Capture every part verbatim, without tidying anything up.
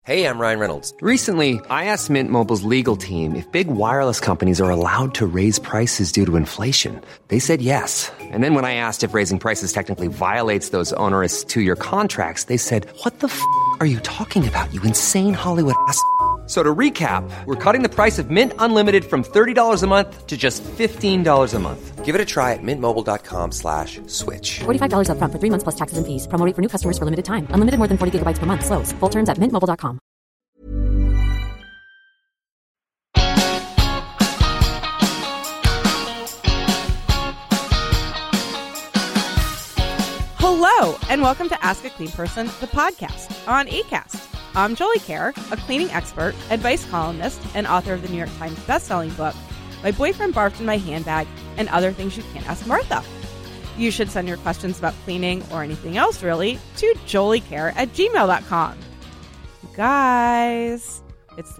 Hey, I'm Ryan Reynolds. Recently, I asked Mint Mobile's legal team if big wireless companies are allowed to raise prices due to inflation. They said yes. And then when I asked if raising prices technically violates those onerous two-year contracts, they said, what the f*** are you talking about, you insane Hollywood ass f- So to recap, we're cutting the price of Mint Unlimited from thirty dollars a month to just fifteen dollars a month. Give it a try at mintmobile.com slash switch. forty-five dollars up front for three months plus taxes and fees. Promo rate for new customers for limited time. Unlimited more than forty gigabytes per month. Slows full terms at mint mobile dot com. Hello, and welcome to Ask a Clean Person, the podcast on Acast. I'm Jolie Kerr, a cleaning expert, advice columnist, and author of the New York Times bestselling book, My Boyfriend Barfed in My Handbag, and Other Things You Can't Ask Martha. You should send your questions about cleaning or anything else, really, to joliekerr at gmail dot com. You guys, it's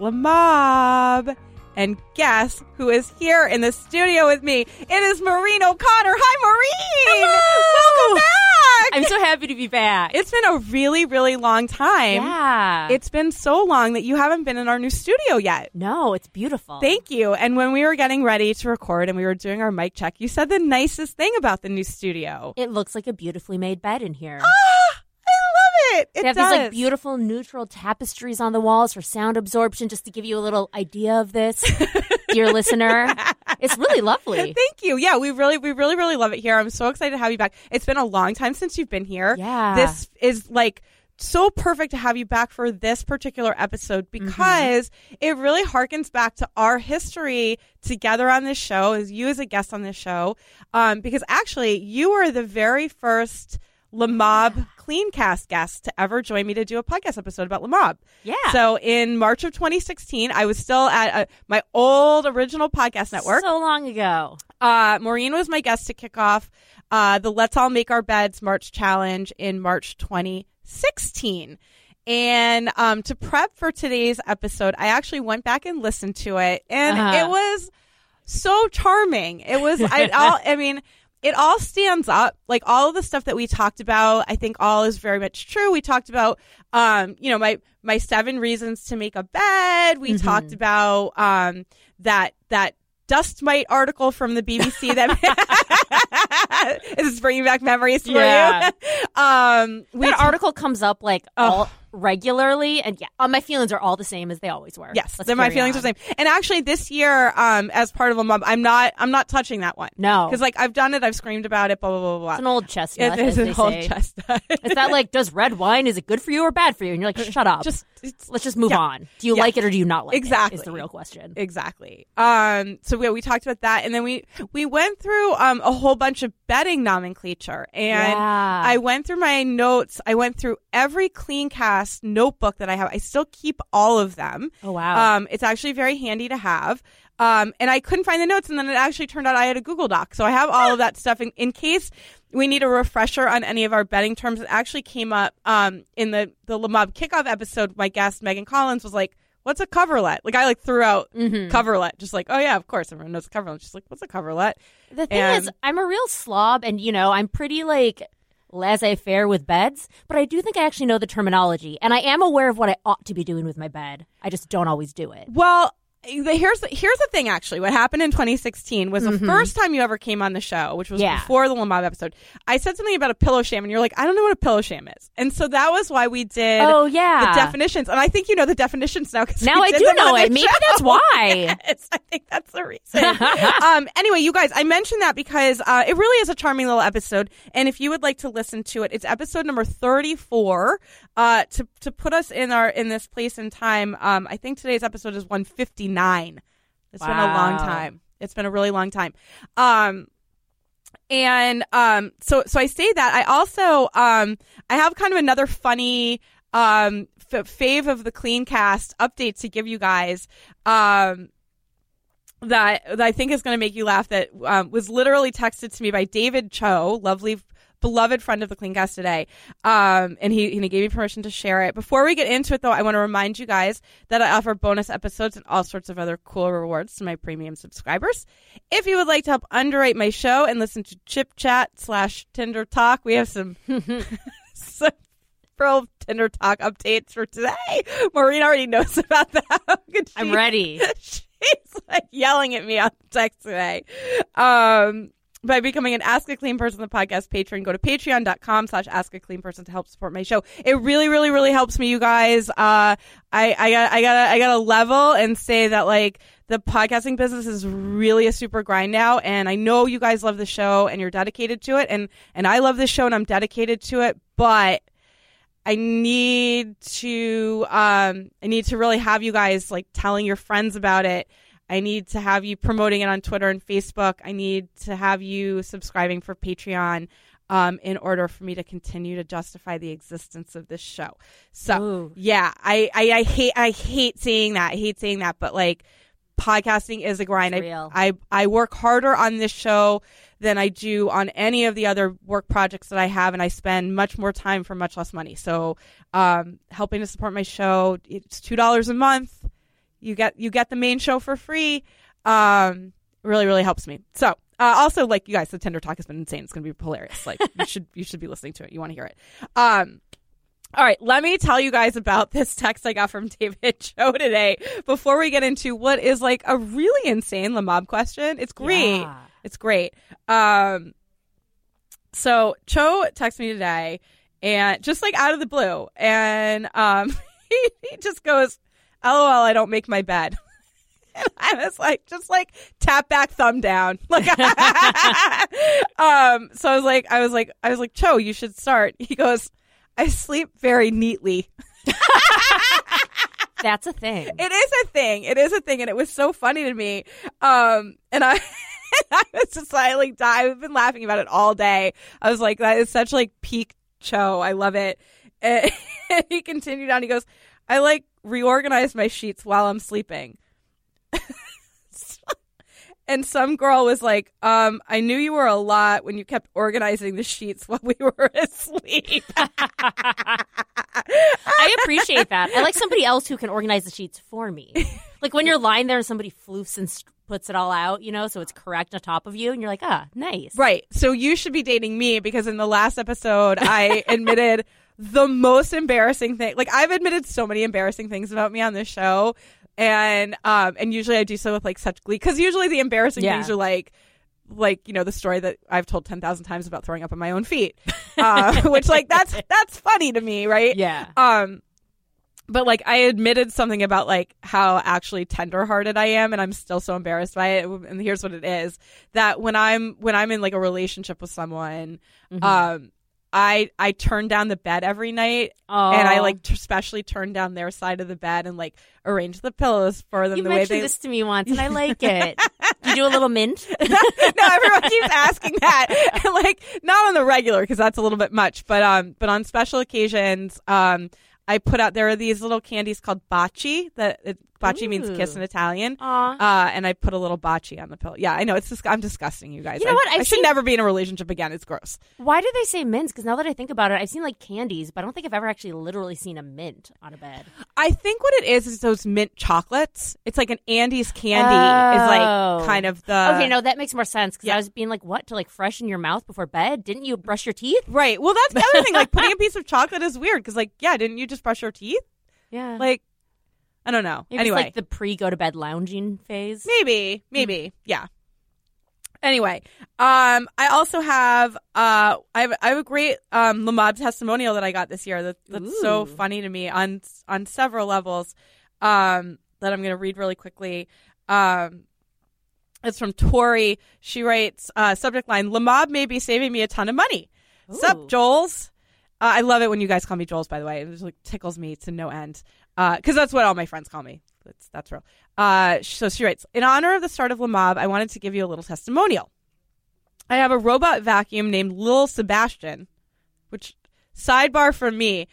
Lamab. And guess who is here in the studio with me? It is Maureen O'Connor. Hi, Maureen! Hello! Welcome back! I'm so happy to be back. It's been a really, really long time. Yeah. It's been so long that you haven't been in our new studio yet. No, it's beautiful. Thank you. And when we were getting ready to record and we were doing our mic check, you said the nicest thing about the new studio. It looks like a beautifully made bed in here. Ah, I love it. It they have does. these like beautiful neutral tapestries on the walls for sound absorption, just to give you a little idea of this, dear listener. It's really lovely. Thank you. Yeah, we really, we really, really love it here. I'm so excited to have you back. It's been a long time since you've been here. Yeah. This is like so perfect to have you back for this particular episode because mm-hmm. it really harkens back to our history together on this show, as you as a guest on this show. Um, because actually, you were the very first Lamab Cleancast guest to ever join me to do a podcast episode about Lamab. Yeah. So in March of twenty sixteen, I was still at uh, my old original podcast network. So long ago. Uh, Maureen was my guest to kick off uh, the Let's All Make Our Beds March Challenge in March twenty sixteen. And um, to prep for today's episode, I actually went back and listened to it, and uh-huh. it was so charming. It was, I, I'll, I mean, it all stands up. Like all of the stuff that we talked about, I think all is very much true. We talked about, um, you know, my my seven reasons to make a bed. We mm-hmm. talked about um, that that dust mite article from the B B C that is bringing back memories for yeah. you. um, we that t- article comes up like oh. all regularly, and yeah, uh, my feelings are all the same as they always were. Yes, then my feelings on. are the same. And actually, this year, um, as part of a month, I'm not, I'm not touching that one. No, because like I've done it, I've screamed about it, blah blah blah blah. It's an old chestnut. It is an old say. chestnut. Is that like, does red wine, is it good for you or bad for you? And you're like, shut up. Just let's just move yeah. on. Do you yeah. like it or do you not like exactly. it? Is the real question. Exactly. Um. So we we talked about that, and then we we went through um a whole bunch of bedding nomenclature, and yeah. I went through my notes. I went through every Cleancast notebook that I have. I still keep all of them. Oh, wow. Um, it's actually very handy to have. Um, and I couldn't find the notes, and then it actually turned out I had a Google Doc. So I have all of that stuff in, in case we need a refresher on any of our bedding terms. It actually came up um, in the, the Lamab kickoff episode. My guest, Megan Collins, was like, what's a coverlet? Like, I like threw out mm-hmm. coverlet. Just like, oh, yeah, of course. Everyone knows a coverlet. She's like, what's a coverlet? The thing and, is, I'm a real slob, and, you know, I'm pretty, like, laissez-faire with beds, but I do think I actually know the terminology, and I am aware of what I ought to be doing with my bed. I just don't always do it. Well, here's the, here's the thing, actually. What happened in twenty sixteen was mm-hmm. the first time you ever came on the show, which was yeah. before the Lamab episode. I said something about a pillow sham, and you're like, I don't know what a pillow sham is. And so that was why we did oh, yeah. the definitions. And I think you know the definitions now. Now I do know it. Maybe show. that's why. Yes, I think that's the reason. um, anyway, you guys, I mentioned that because uh, it really is a charming little episode. And if you would like to listen to it, it's episode number thirty-four. Uh, to to put us in our in this place and time, um, I think today's episode is one fifty-nine. It's wow. been a long time. It's been a really long time. Um, and um, so so I say that. I also um, I have kind of another funny um, f- fave of the Cleancast update to give you guys. Um, that, that I think is going to make you laugh. That um, was literally texted to me by David Cho, lovely. beloved friend of the Cleancast today, um, and he, and he gave me permission to share it. Before we get into it, though, I want to remind you guys that I offer bonus episodes and all sorts of other cool rewards to my premium subscribers. If you would like to help underwrite my show and listen to Chip Chat slash Tinder Talk, we have some, some Pro Tinder Talk updates for today. Maureen already knows about that. I'm ready. She's like yelling at me on text today. Um, by becoming an Ask a Clean Person, the podcast patron, go to patreon.com slash ask a clean person to help support my show. It really, really, really helps me, you guys. Uh, I, I got, I got, I got to level and say that like the podcasting business is really a super grind now. And I know you guys love the show and you're dedicated to it. And, and I love the show and I'm dedicated to it, but I need to, um, I need to really have you guys like telling your friends about it. I need to have you promoting it on Twitter and Facebook. I need to have you subscribing for Patreon um, in order for me to continue to justify the existence of this show. So, Ooh. yeah, I, I, I hate I hate saying that. I hate saying that, but like podcasting is a grind. It's I, real. I I work harder on this show than I do on any of the other work projects that I have, and I spend much more time for much less money. So, um, helping to support my show, it's two dollars a month. You get you get the main show for free. Um, really, really helps me. So, uh, also, like you guys, the Tinder Talk has been insane. It's going to be hilarious. Like you should you should be listening to it. You want to hear it. Um, all right, let me tell you guys about this text I got from David Cho today. Before we get into what is like a really insane Lamab question, it's great. Yeah. It's great. Um, so Cho texted me today, and just like out of the blue, and um, he, he just goes, L O L, I don't make my bed. And I was like, just like tap back, thumb down. Like, um, so I was like, I was like, I was like, Cho, you should start. He goes, I sleep very neatly. That's a thing. It is a thing. It is a thing. And it was so funny to me. Um, and I, I was just like, like, I've been laughing about it all day. I was like, that is such like peak Cho. I love it. And he continued on. He goes, I like reorganize my sheets while I'm sleeping. And some girl was like, um, I knew you were a lot when you kept organizing the sheets while we were asleep. I appreciate that. I like somebody else who can organize the sheets for me. Like when you're lying there and somebody floofs and st- puts it all out, you know, so it's correct on top of you. And you're like, ah, nice. Right. So you should be dating me because in the last episode, I admitted the most embarrassing thing. Like I've admitted so many embarrassing things about me on this show. And um and usually I do so with like such glee because usually the embarrassing Yeah. things are like like you know the story that I've told ten thousand times about throwing up on my own feet, uh, which like that's that's funny to me, right? Yeah. Um, but like I admitted something about like how actually tenderhearted I am, and I'm still so embarrassed by it. And here's what it is: that when I'm when I'm in like a relationship with someone, Mm-hmm. um. I, I turn down the bed every night, Oh. and I like t- especially turn down their side of the bed and like arrange the pillows for them You the way mentioned they. this to me once, and I like it. You do a little mint? No, everyone keeps asking that, and like not on the regular because that's a little bit much, but um, but on special occasions, um, I put out there are these little candies called baci. That it, baci means Ooh. kiss in Italian. Aw. Uh, and I put a little baci on the pillow. Yeah, I know it's just I'm disgusting, you guys. You know I, what? I've I should seen- never be in a relationship again. It's gross. Why do they say mints? Because now that I think about it, I've seen like candies, but I don't think I've ever actually literally seen a mint on a bed. I think what it is is those mint chocolates. It's like an Andes candy is Oh. like kind of the Okay, no, that makes more sense because Yeah. I was being like, what, to like freshen your mouth before bed? Didn't you brush your teeth? right. Well, that's the other thing. Like putting a piece of chocolate is weird because like yeah, didn't you just brush your teeth? Yeah. Like I don't know. Maybe anyway, it's like the pre-go-to-bed lounging phase. maybe maybe yeah. Anyway, um, I also have uh, I have I have a great um Lamab testimonial that I got this year that, that's so Ooh. funny to me on on several levels. Um, that I'm going to read really quickly. Um. It's from Tori. She writes, uh, subject line, Lamab may be saving me a ton of money. Ooh. Sup, Joels? Uh, I love it when you guys call me Joels, by the way. It just like tickles me to no end. Because uh, that's what all my friends call me. That's, that's real. Uh, so she writes, in honor of the start of Lamab, I wanted to give you a little testimonial. I have a robot vacuum named Lil Sebastian, which, sidebar from me,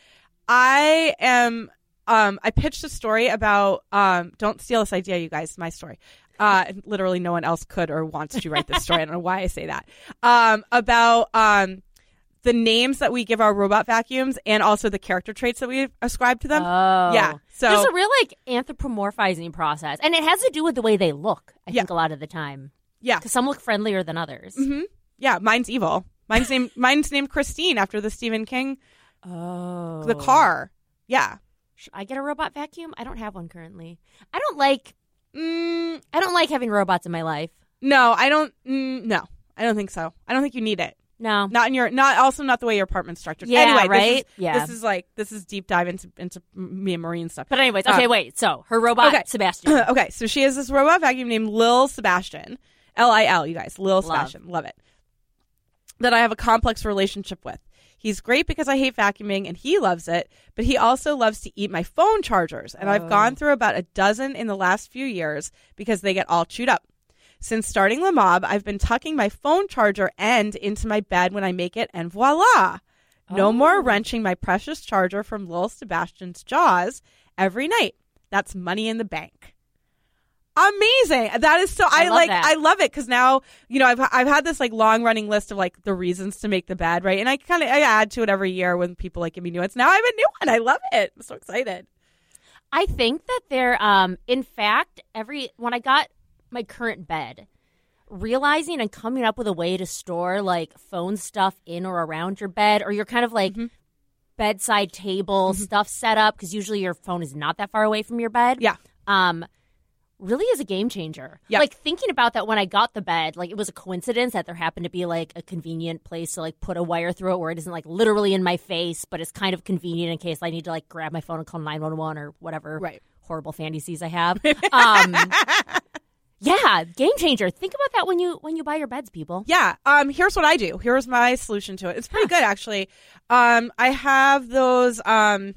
I am, um, I pitched a story about, um, don't steal this idea, you guys, my story. Uh, literally no one else could or wants to write this story. I don't know why I say that. Um, about um, the names that we give our robot vacuums and also the character traits that we ascribe to them. Oh. Yeah. So There's a real like anthropomorphizing process. And it has to do with the way they look, I Yeah. think, a lot of the time. yeah, Because some look friendlier than others. hmm yeah. Mine's evil. Mine's named mine's named Christine after the Stephen King Oh. The car. Yeah. Should I get a robot vacuum? I don't have one currently. I don't like Mm, I don't like having robots in my life. no, I don't. Mm, no, I don't think so. I don't think you need it. No. Not in your. Not also not the way your apartment's structured. Yeah, anyway, right? This is, Yeah. This is like this is deep dive into into me and Maureen stuff. But anyways, okay, Uh, wait. So her robot, okay. Sebastian. okay, so she has this robot vacuum named Lil Sebastian, L I L. You guys, Lil Sebastian, love it. That I have a complex relationship with. He's great because I hate vacuuming and he loves it, but he also loves to eat my phone chargers. And I've gone through about a dozen in the last few years because they get all chewed up. Since starting Le Mob, I've been tucking my phone charger end into my bed when I make it, and voila! No Oh. more wrenching my precious charger from Lil Sebastian's jaws every night. That's money in the bank. Amazing. That is so I, I love like that. I love it because now, you know, I've I've had this like long running list of like the reasons to make the bed, right? And I kind of I add to it every year when people like give me new ones. Now I have a new one. I love it. I'm so excited. I think that they're, um, in fact, every when I got my current bed, realizing and coming up with a way to store like phone stuff in or around your bed, or your kind of like Mm-hmm. bedside table stuff set up, because usually your phone is not that far away from your bed. Yeah. Um, really is a game changer. Yeah. Like thinking about that when I got the bed, like it was a coincidence that there happened to be like a convenient place to like put a wire through it where it isn't like literally in my face, but it's kind of convenient in case I need to like grab my phone and call nine one one or whatever Right. horrible fantasies I have. Um, yeah, game changer. Think about that when you when you buy your beds, people. Yeah. Um. Here's what I do. Here's my solution to it. It's pretty good actually. Um. I have those. Um.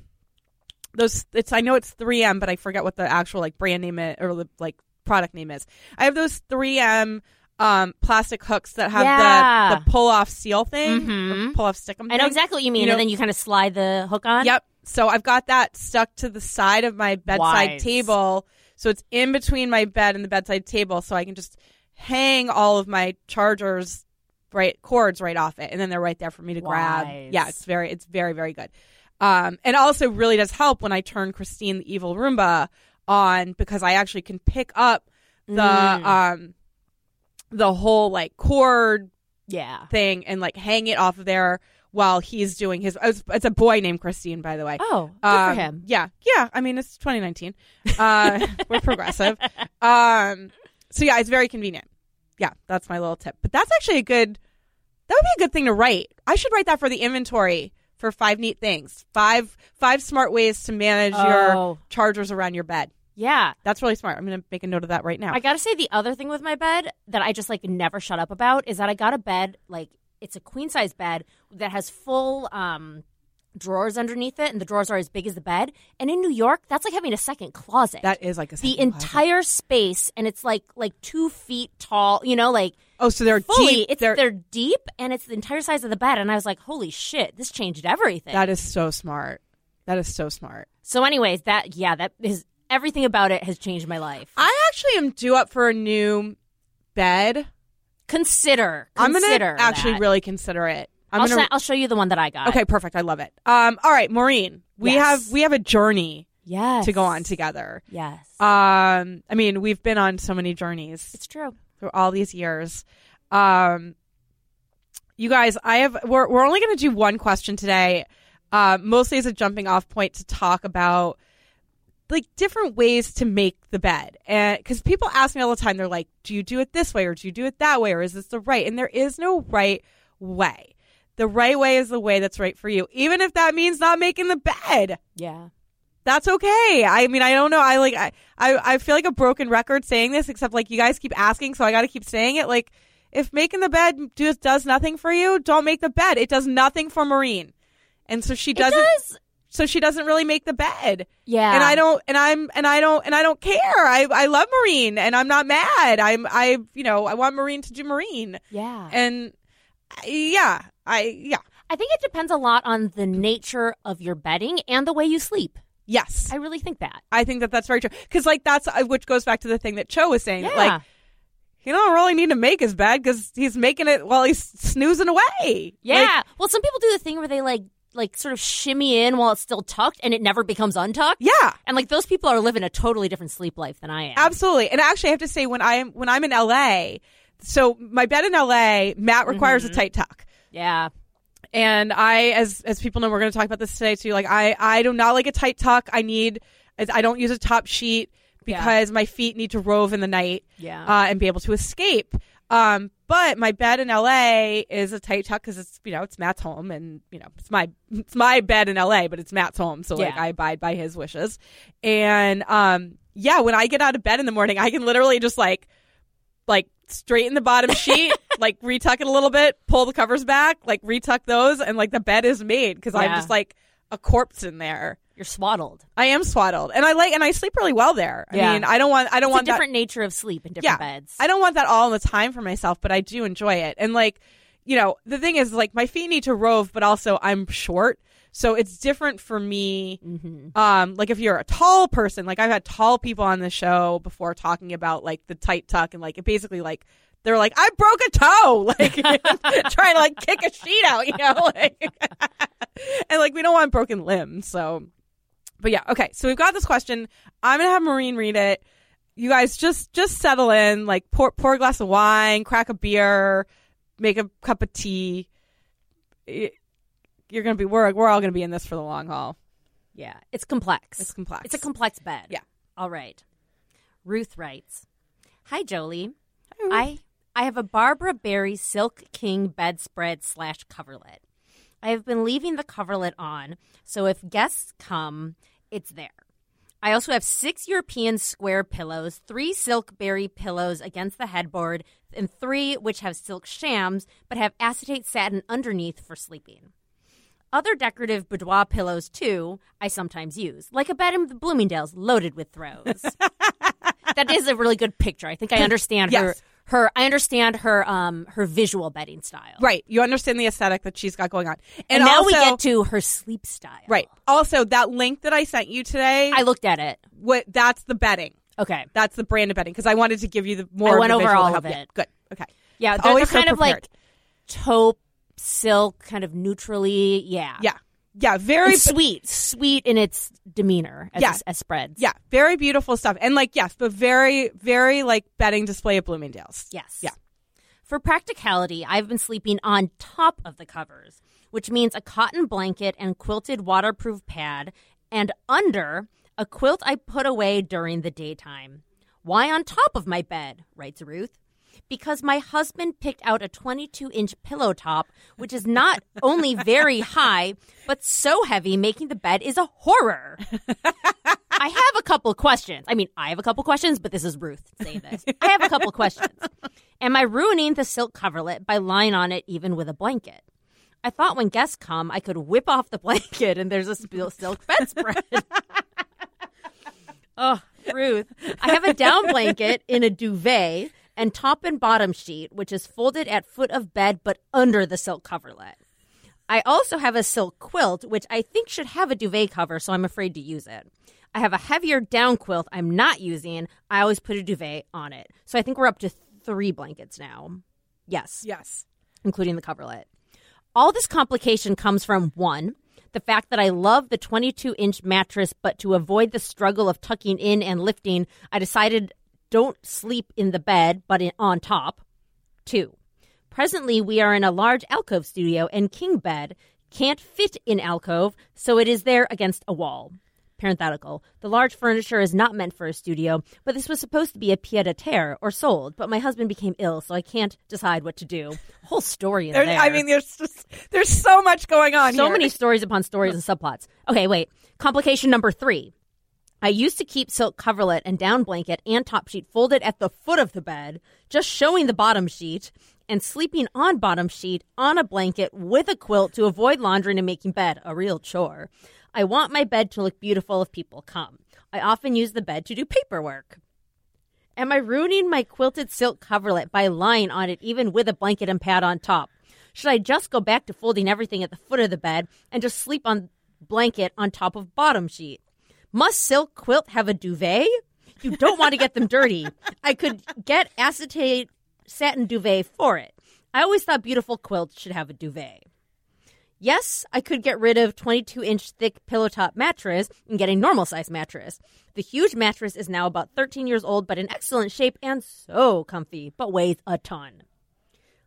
Those. It's. I know it's three M, but I forget what the actual like brand name is, or the like product name is. I have those three M um plastic hooks that have Yeah. the the pull off seal thing, Mhm. pull off stick 'em I know thing. exactly what you mean, You know- and then you kind of slide the hook on. Yep. So I've got that stuck to the side of my bedside Wise. table. So it's in between my bed and the bedside table, so I can just hang all of my chargers, right, cords right off it, and then they're right there for me to grab. Wise. Yeah, it's very, it's very, very good. Um, and also really does help when I turn Christine the evil Roomba on, because I actually can pick up the Mm. um the whole like cord Yeah. thing and like hang it off of there while he's doing his. It's, it's a boy named Christine, by the way. Oh, good Um, for him. Yeah, yeah. I mean, it's twenty nineteen. Uh, we're progressive. Um, so yeah, it's very convenient. Yeah, that's my little tip. But that's actually a good. That would be a good thing to write. I should write that for the inventory for five neat things. Five five smart ways to manage Oh. your chargers around your bed. Yeah. That's really smart. I'm going to make a note of that right now. I gotta say, the other thing with my bed that I just like never shut up about is that I got a bed, like it's a queen size bed that has full um, drawers underneath it, and the drawers are as big as the bed. And in New York, that's like having a second closet. that is like a the second closet. entire space, and it's like like two feet tall. You know, like Oh, so they're fully. deep. It's they're, they're deep, and it's the entire size of the bed. And I was like, holy shit, this changed everything. that is so smart. That is so smart. so, anyways, that yeah, that is everything about it has changed my life. I actually am due up for a new bed. Consider, I'm consider gonna actually that. really consider it. I'm I'll, gonna. sa- I'll show you the one that I got. okay, perfect. I love it. Um, all right, Maureen, we Yes. have we have a journey Yes. to go on together. Yes. Um, I mean, we've been on so many journeys It's true. through all these years. Um, you guys, I have we're we're only going to do one question today, uh, mostly as a jumping off point to talk about like different ways to make the bed. And because people ask me all the time, they're like, do you do it this way or do you do it that way, or is this the right? And there is no right way. The right way is the way that's right for you, even if that means not making the bed. Yeah. That's okay. I mean, I don't know. I like, I, I, I feel like a broken record saying this, except like you guys keep asking, so I got to keep saying it. Like, if making the bed just does nothing for you, don't make the bed. It does nothing for Maureen, and so she doesn't. It does. So she doesn't really make the bed. Yeah. And I don't. And I'm. And I don't. And I don't care. I. I love Maureen, and I'm not mad. I'm. I. You know. I want Maureen to do Maureen. Yeah. And yeah. I. Yeah. I think it depends a lot on the nature of your bedding and the way you sleep. Yes. I really think that. I think that that's very true. Because like that's uh, which goes back to the thing that Cho was saying. Yeah. Like, you don't really need to make his bed because he's making it while he's snoozing away. Yeah. Like, well, some people do the thing where they like like sort of shimmy in while it's still tucked and it never becomes untucked. yeah. And like those people are living a totally different sleep life than I am. Absolutely. And actually, I have to say, when I am when I'm in L A, so my bed in L A, Matt requires Mm-hmm. a tight tuck. Yeah. And I, as as people know, we're going to talk about this today too. Like I, I do not like a tight tuck. I need, I don't use a top sheet because yeah. my feet need to rove in the night, yeah, uh, and be able to escape. Um, but my bed in L A is a tight tuck because it's, you know, it's Matt's home, and you know, it's my it's my bed in L A, but it's Matt's home, so like yeah. I abide by his wishes. And um, yeah, when I get out of bed in the morning, I can literally just like, like straighten the bottom sheet, like retuck it a little bit, pull the covers back, like retuck those, and like the bed is made because yeah. I'm just like a corpse in there. You're swaddled. I am swaddled, and I like, and I sleep really well there. I yeah. mean, I don't want, I don't it's want a different that, nature of sleep in different yeah, beds. I don't want that all the time for myself, but I do enjoy it. And like, you know, the thing is, like, my feet need to rove, but also I'm short, so it's different for me. Mm-hmm. Um, like if you're a tall person, like I've had tall people on the show before talking about like the tight tuck, and like it basically like. They're like, I broke a toe, like trying to like kick a sheet out, you know, like, and like we don't want broken limbs. So, but yeah, okay. So we've got this question. I'm gonna have Maureen read it. You guys just just settle in, like pour pour a glass of wine, crack a beer, make a cup of tea. You're gonna be we're we're all gonna be in this for the long haul. Yeah, it's complex. It's complex. It's a complex bed. Yeah. All right. Ruth writes, "Hi Jolie, Hi, Ruth. I." I have a Barbara Berry Silk King bedspread slash coverlet. I have been leaving the coverlet on, so if guests come, it's there. I also have six European square pillows, three silk berry pillows against the headboard, and three which have silk shams but have acetate satin underneath for sleeping. Other decorative boudoir pillows, too, I sometimes use, like a bed in the Bloomingdale's loaded with throws." That is a really good picture. I think I understand yes. her. Her, I understand her, um, her visual bedding style. Right, you understand the aesthetic that she's got going on, and, and now also, we get to her sleep style. Right. Also, that link that I sent you today, I looked at it. What? That's the bedding. Okay, that's the brand of bedding because I wanted to give you the more. I went of the over all help. of it. Yeah, good. Okay. Yeah, they're, Always they're kind so of like taupe silk, kind of neutrally. Yeah. Yeah. Yeah, very and sweet, sweet in its demeanor as, yeah. as spreads. Yeah, very beautiful stuff. And like, yes, but very, very like bedding display at Bloomingdale's. Yes. Yeah. For practicality, I've been sleeping on top of the covers, which means a cotton blanket and quilted waterproof pad, and under a quilt I put away during the daytime. Why on top of my bed, writes Ruth. Because my husband picked out a twenty-two inch pillow top, which is not only very high, but so heavy, making the bed is a horror. I have a couple of questions. I mean, I have a couple of questions, but this is Ruth saying this. I have a couple of questions. Am I ruining the silk coverlet by lying on it even with a blanket? I thought when guests come, I could whip off the blanket and there's a silk bedspread. Oh, Ruth. I have a down blanket in a duvet and top and bottom sheet, which is folded at foot of bed but under the silk coverlet. I also have a silk quilt, which I think should have a duvet cover, so I'm afraid to use it. I have a heavier down quilt I'm not using. I always put a duvet on it. So I think we're up to three blankets now. Yes. Yes. Including the coverlet. All this complication comes from, one, the fact that I love the twenty-two inch mattress, but to avoid the struggle of tucking in and lifting, I decided don't sleep in the bed, but in, on top. Two, presently we are in a large alcove studio and king bed can't fit in alcove, so it is there against a wall. Parenthetical. The large furniture is not meant for a studio, but this was supposed to be a pied-à-terre or sold, but my husband became ill, so I can't decide what to do. Whole story in there. I mean, there's just, there's so much going on So here. many stories upon stories and subplots. Okay, wait. Complication number three. I used to keep silk coverlet and down blanket and top sheet folded at the foot of the bed, just showing the bottom sheet, and sleeping on bottom sheet on a blanket with a quilt to avoid laundering and making bed a real chore. I want my bed to look beautiful if people come. I often use the bed to do paperwork. Am I ruining my quilted silk coverlet by lying on it even with a blanket and pad on top? Should I just go back to folding everything at the foot of the bed and just sleep on blanket on top of bottom sheet? Must silk quilt have a duvet? You don't want to get them dirty. I could get acetate satin duvet for it. I always thought beautiful quilts should have a duvet. Yes, I could get rid of twenty-two inch thick pillow top mattress and get a normal size mattress. The huge mattress is now about thirteen years old, but in excellent shape and so comfy, but weighs a ton.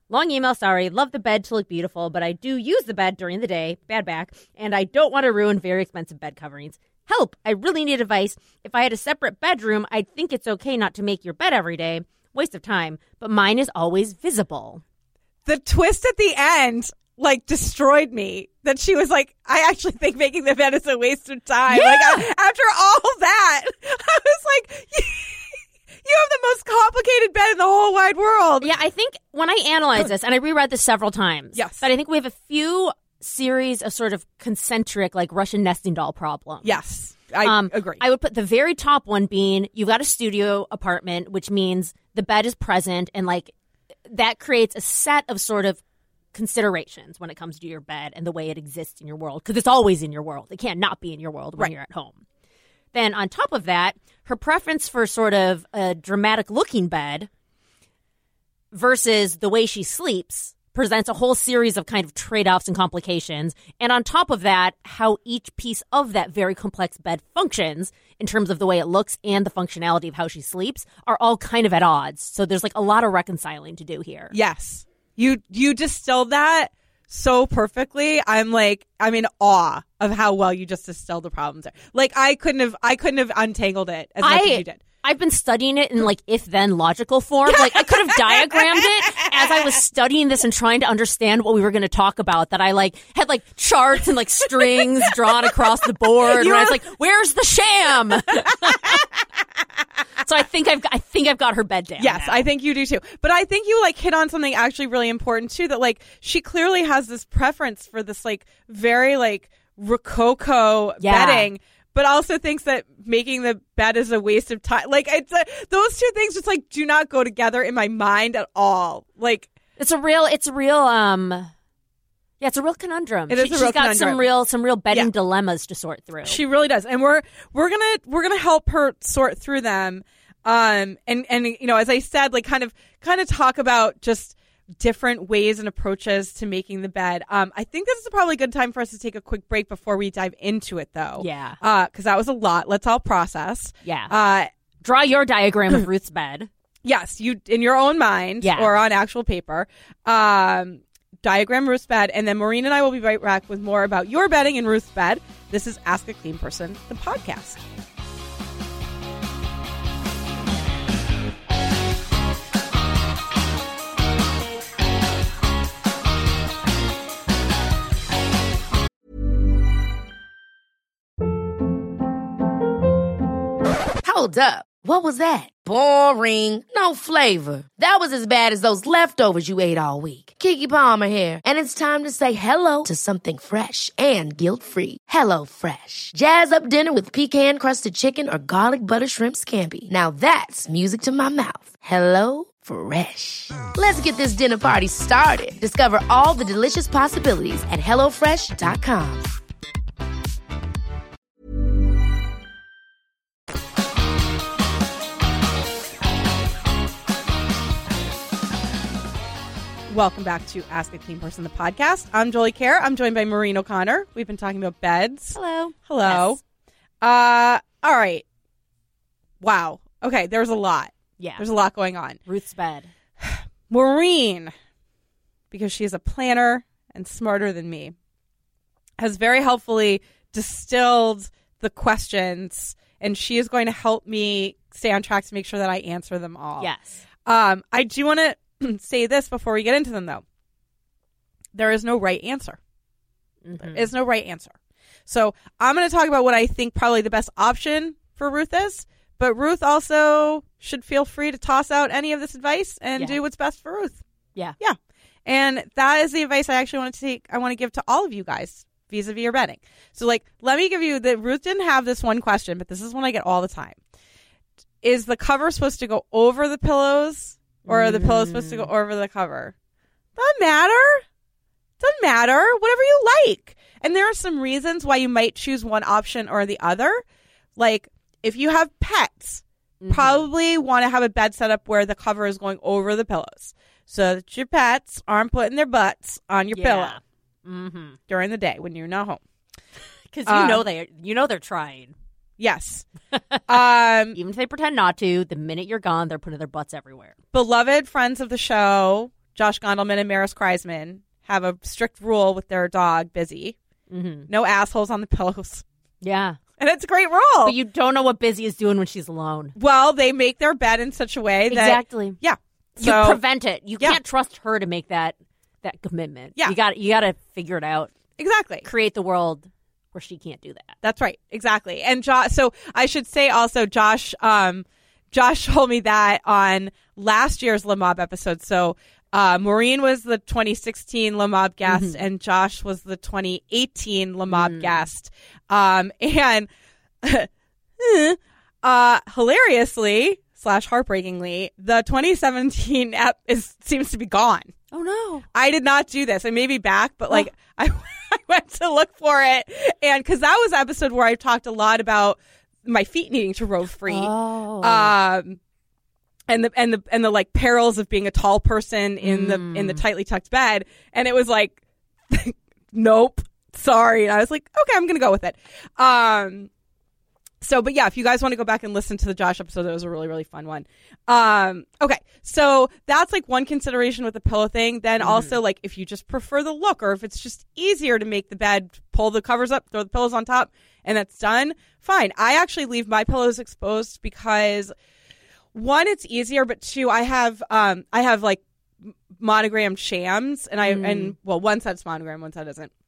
Long email, sorry. Love the bed to look beautiful, but I do use the bed during the day, bad back, and I don't want to ruin very expensive bed coverings. Help! I really need advice. If I had a separate bedroom, I'd think it's okay not to make your bed every day. Waste of time, but mine is always visible. The twist at the end, like, destroyed me. That she was like, I actually think making the bed is a waste of time. Yeah. Like, I, after all that, I was like... You have the most complicated bed in the whole wide world. Yeah, I think when I analyze this, and I reread this several times, yes, but I think we have a few series of sort of concentric, like Russian nesting doll problems. Yes, I um, agree. I would put the very top one being you've got a studio apartment, which means the bed is present, and like that creates a set of sort of considerations when it comes to your bed and the way it exists in your world, because it's always in your world. It can't not be in your world when right. you're at home. Then on top of that, her preference for sort of a dramatic looking bed versus the way she sleeps presents a whole series of kind of trade-offs and complications. And on top of that, how each piece of that very complex bed functions in terms of the way it looks and the functionality of how she sleeps are all kind of at odds. So there's like a lot of reconciling to do here. Yes. You you distilled that so perfectly. I'm like, I'm in awe of how well you just distilled the problems there. Like, I couldn't have, I couldn't have untangled it as much I, as you did. I've been studying it in like if-then logical form. Like I could have diagrammed it as I was studying this and trying to understand what we were going to talk about. That I like had like charts and like strings drawn across the board. You and I was were- like, "Where's the sham?" So I think I've I think I've got her bed down. Yes, now. I think you do too. But I think you like hit on something actually really important too. That like she clearly has this preference for this like very like rococo Yeah. bedding. But also thinks that making the bed is a waste of time. Like, it's uh, those two things just like do not go together in my mind at all. Like, It's a real. It's a real. Um, yeah, it's a real conundrum. It is she, a real she's got conundrum. some real, some real bedding Yeah. dilemmas to sort through. she really does, and we're we're gonna we're gonna help her sort through them. Um, and and you know, as I said, like kind of kind of talk about just different ways and approaches to making the bed. Um, I think this is probably a good time for us to take a quick break before we dive into it, though. Yeah. Uh, because that was a lot. Let's all process. yeah. Uh, Draw your diagram of Ruth's bed. yes, you in your own mind, Yeah. or on actual paper. Um, diagram Ruth's bed, and then Maureen and I will be right back with more about your bedding in Ruth's bed. This is Ask a Clean Person, the podcast. Hold up. What was that? Boring. No flavor. That was as bad as those leftovers you ate all week. Keke Palmer here. And it's time to say hello to something fresh and guilt-free. Hello Fresh. Jazz up dinner with pecan-crusted chicken or garlic butter shrimp scampi. Now that's music to my mouth. Hello Fresh. Let's get this dinner party started. Discover all the delicious possibilities at hello fresh dot com. Welcome back to Ask a Clean Person, the podcast. I'm Jolie Kerr. I'm joined by Maureen O'Connor. We've been talking about beds. Hello. Hello. Yes. Uh, all right. Wow. Okay, there's a lot. Yeah. There's a lot going on. Ruth's bed. Maureen, because she is a planner and smarter than me, has very helpfully distilled the questions, and she is going to help me stay on track to make sure that I answer them all. Yes. Um, I do want to say this before we get into them, though. There is no right answer. Mm-hmm. There is no right answer. So I'm going to talk about what I think probably the best option for Ruth is, but Ruth also should feel free to toss out any of this advice and Yeah. do what's best for Ruth. Yeah. Yeah. And that is the advice I actually want to take. I want to give to all of you guys vis-a-vis your bedding. So, like, let me give you that. Ruth didn't have this one question, but this is one I get all the time. Is the cover supposed to go over the pillows? Or are the pillows supposed to go over the cover? Doesn't matter. Doesn't matter. Whatever you like. And there are some reasons why you might choose one option or the other. Like, if you have pets, Mm-hmm. probably want to have a bed set up where the cover is going over the pillows so that your pets aren't putting their butts on your Yeah. pillow Mm-hmm. during the day when you're not home. Because you Um, know they, you know they're trying. Yes. um, Even if they pretend not to, the minute you're gone, they're putting their butts everywhere. beloved friends of the show, Josh Gondelman and Maris Kreisman have a strict rule with their dog, Busy. Mm-hmm. No assholes on the pillows. Yeah. And it's a great rule. But you don't know what Busy is doing when she's alone. Well, they make their bed in such a way that... Exactly. Yeah. So, you prevent it. You yeah. can't trust her to make that that commitment. Yeah. You got you got to figure it out. Exactly. Create the world where she can't do that. That's right. Exactly. And Josh, so I should say also, Josh, um, Josh told me that on last year's Le Mob episode. So uh, Maureen was the twenty sixteen Le Mob guest, mm-hmm. and Josh was the twenty eighteen Le Mob mm. guest. Um, and uh, hilariously slash heartbreakingly, the twenty seventeen app is seems to be gone. Oh no! I did not do this. I may be back, but like oh. I, I went to look for it, and because that was the episode where I talked a lot about my feet needing to rove free, oh. um, and the and the and the like perils of being a tall person in mm. the in the tightly tucked bed, and it was like, nope, sorry. And I was like, okay, I'm gonna go with it. Um, So, but yeah, if you guys want to go back and listen to the Josh episode, that was a really, really fun one. Um, okay, so that's like one consideration with the pillow thing. Then mm-hmm. also, like, if you just prefer the look, or if it's just easier to make the bed, pull the covers up, throw the pillows on top, and that's done, fine. I actually leave my pillows exposed because, one, it's easier, but two, I have, um, I have like monogrammed shams, and I, mm. and well, one side's monogram, one side isn't,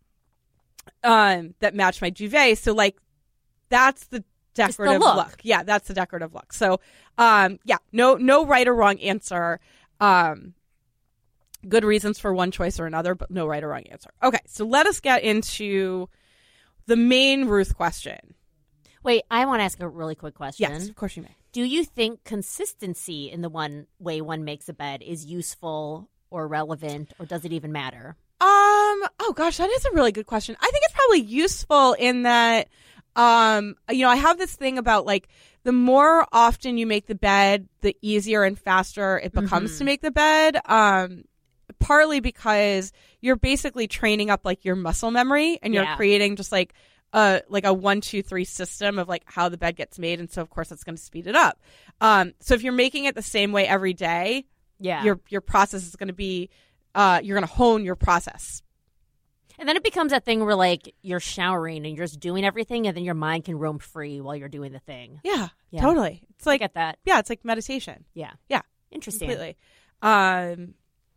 um, that match my duvet. So, like, that's the decorative look. look. Yeah, that's the decorative look. So, um, yeah, no, no right or wrong answer. Um, good reasons for one choice or another, but no right or wrong answer. Okay, so let us get into the main Ruth question. Wait, I want to ask a really quick question. Yes, of course you may. Do you think consistency in the one way one makes a bed is useful or relevant, or does it even matter? Um. Oh gosh, that is a really good question. I think it's probably useful in that. Um, you know, I have this thing about like the more often you make the bed, the easier and faster it becomes mm-hmm. to make the bed. Um, partly because you're basically training up like your muscle memory, and you're yeah. creating just like a like a one, two, three system of like how the bed gets made, and so of course that's going to speed it up. Um, so if you're making it the same way every day, yeah, your your process is going to be, uh, you're going to hone your process. And then it becomes that thing where, like, you're showering and you're just doing everything, and then your mind can roam free while you're doing the thing. Yeah, yeah. totally. It's like I get that. Yeah, it's like meditation. Yeah, yeah, interesting. Completely. Um.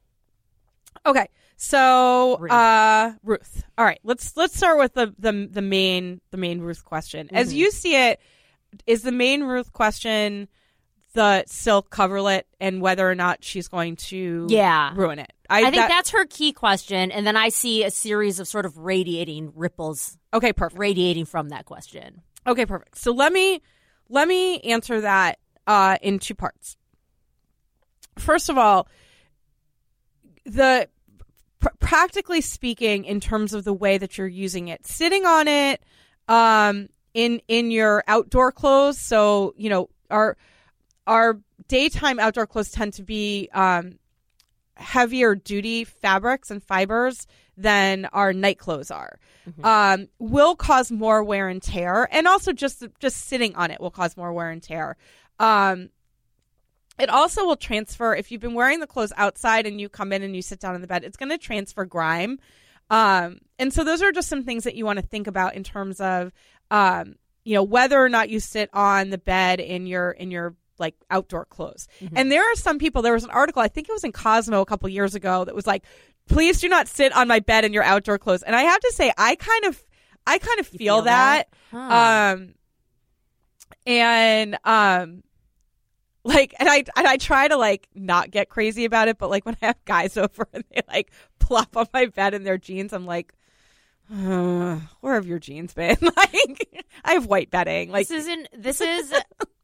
Okay, so Ruth. uh, Ruth. All right, let's let's start with the the the main the main Ruth question. Mm-hmm. As you see it, is the main Ruth question the silk coverlet and whether or not she's going to yeah. ruin it? I, I think that, that's her key question, and then I see a series of sort of radiating ripples. Okay, perfect. Radiating from that question. Okay, perfect. So let me let me answer that uh, in two parts. First of all, the pr- practically speaking, in terms of the way that you're using it, sitting on it um, in in your outdoor clothes. So you know our our daytime outdoor clothes tend to be um, heavier duty fabrics and fibers than our night clothes are. Mm-hmm. Um, will cause more wear and tear, and also just just sitting on it will cause more wear and tear. Um, it also will transfer if you've been wearing the clothes outside and you come in and you sit down in the bed. It's going to transfer grime, um, and so those are just some things that you want to think about in terms of um, you know whether or not you sit on the bed in your in your like outdoor clothes. Mm-hmm. And there are some people, there was an article, I think it was in Cosmo a couple years ago, that was like, please do not sit on my bed in your outdoor clothes. And I have to say, I kind of, I kind of feel, feel that. that? Huh. Um, and, um, like, and I, and I try to like not get crazy about it, but like when I have guys over and they like plop on my bed in their jeans, I'm like, uh, where have your jeans been? Like, I have white bedding. Like, this isn't, this is,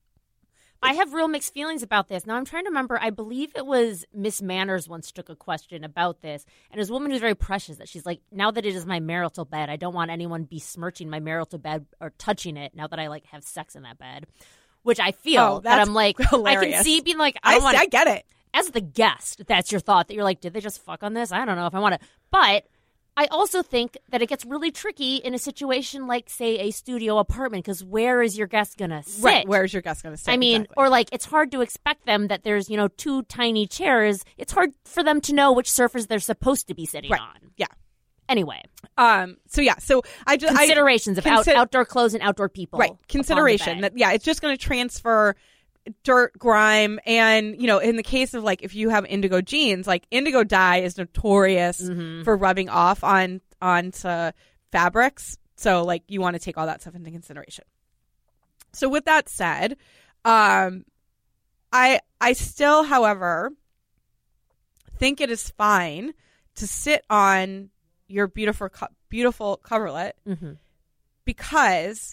I have real mixed feelings about this. Now, I'm trying to remember. I believe it was Miss Manners once took a question about this. And as a woman who's very precious, that she's like, now that it is my marital bed, I don't want anyone besmirching my marital bed or touching it now that I like have sex in that bed. Which I feel oh, that I'm like, hilarious. I can see being like, I don't I, want I get it. As the guest, that's your thought, that you're like, did they just fuck on this? I don't know if I want to. But I also think that it gets really tricky in a situation like, say, a studio apartment, because where is your guest going to sit? Right. Where's your guest going to sit? I mean, exactly. or like, it's hard to expect them that there's, you know, two tiny chairs. It's hard for them to know which surface they're supposed to be sitting right. on. Yeah. Anyway. Um. So yeah. So I just considerations I, of out, consi- outdoor clothes and outdoor people. Right. Consideration that yeah, it's just going to transfer dirt, grime, and you know, in the case of like if you have indigo jeans, like indigo dye is notorious mm-hmm. for rubbing off on onto fabrics. So like you want to take all that stuff into consideration. So with that said, um, I I still, however, think it is fine to sit on your beautiful co- beautiful coverlet mm-hmm. because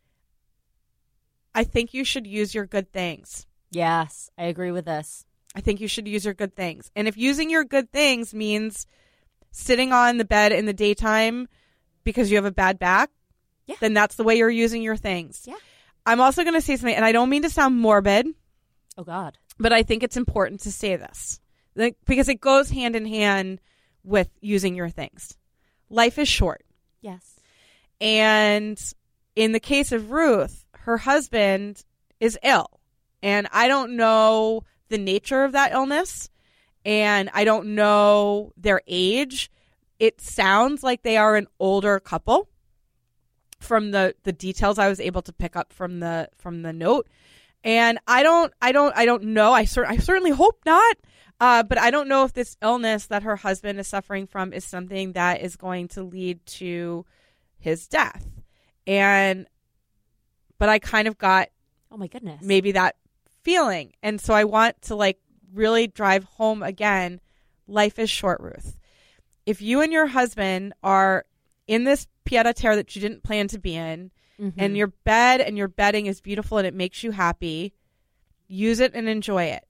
I think you should use your good things. Yes, I agree with this. I think you should use your good things. And if using your good things means sitting on the bed in the daytime because you have a bad back, yeah. then that's the way you're using your things. Yeah. I'm also going to say something, and I don't mean to sound morbid. Oh, God. But I think it's important to say this like, because it goes hand in hand with using your things. Life is short. Yes. And in the case of Ruth, her husband is ill. And I don't know the nature of that illness. And I don't know their age. It sounds like they are an older couple from the, the details I was able to pick up from the from the note. And I don't I don't I don't know. I cer- I certainly hope not. Uh, but I don't know if this illness that her husband is suffering from is something that is going to lead to his death. And, but I kind of got, oh my goodness, maybe that feeling. And so I want to like really drive home again. Life is short, Ruth. If you and your husband are in this pied-à-terre that you didn't plan to be in, mm-hmm. and your bed and your bedding is beautiful and it makes you happy, use it and enjoy it.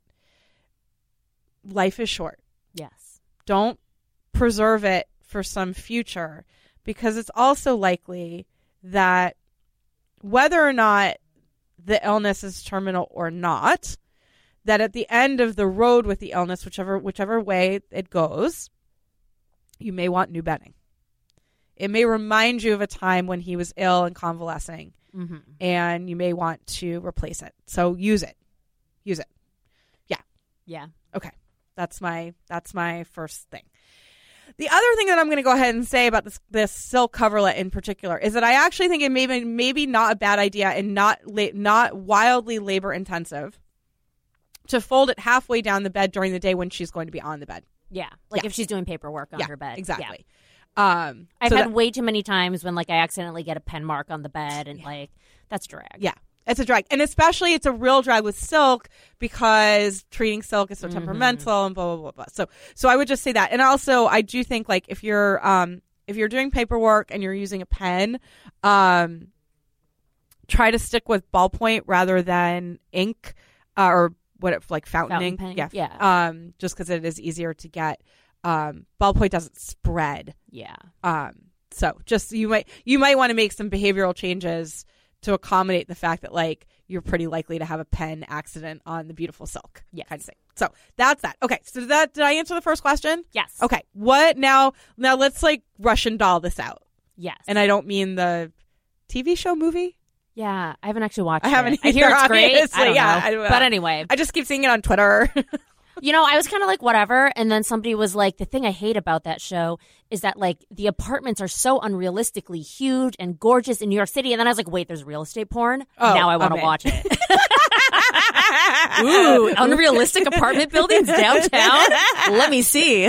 Life is short. Yes. Don't preserve it for some future, because it's also likely that whether or not the illness is terminal or not, that at the end of the road with the illness, whichever whichever way it goes, you may want new bedding. It may remind you of a time when he was ill and convalescing, mm-hmm. and you may want to replace it. So use it. Use it. Yeah. Yeah. Okay. That's my that's my first thing. The other thing that I'm going to go ahead and say about this this silk coverlet in particular is that I actually think it may be maybe not a bad idea and not la- not wildly labor intensive to fold it halfway down the bed during the day when she's going to be on the bed. Yeah, like yeah. if she's doing paperwork on yeah, her bed. Exactly. Yeah. Um, I've so had that, way too many times when like I accidentally get a pen mark on the bed and yeah. like that's drag. Yeah. It's a drag. And especially it's a real drag with silk because treating silk is so mm-hmm. temperamental and blah, blah, blah, blah. So, so I would just say that. And also I do think like if you're, um, if you're doing paperwork and you're using a pen, um, try to stick with ballpoint rather than ink, uh, or what if like fountain, fountain ink. pen. Yeah. Yeah. Um, just cause it is easier to get, um, ballpoint doesn't spread. Yeah. Um, so just, you might, you might want to make some behavioral changes to accommodate the fact that like you're pretty likely to have a pen accident on the beautiful silk. Yes. Kind of thing. So that's that. Okay. So did that, did I answer the first question? Yes. Okay. What now? Now let's like Russian doll this out. Yes. And I don't mean the T V show movie. Yeah. I haven't actually watched I haven't it. I hear either, it's great. obviously. I don't Yeah, know. I don't know. But anyway. I just keep seeing it on Twitter. You know, I was kind of like, whatever. And then somebody was like, the thing I hate about that show is that, like, the apartments are so unrealistically huge and gorgeous in New York City. And then I was like, wait, there's real estate porn? Oh, now I want to I'm in. watch it. Ooh, unrealistic apartment buildings downtown? Let me see.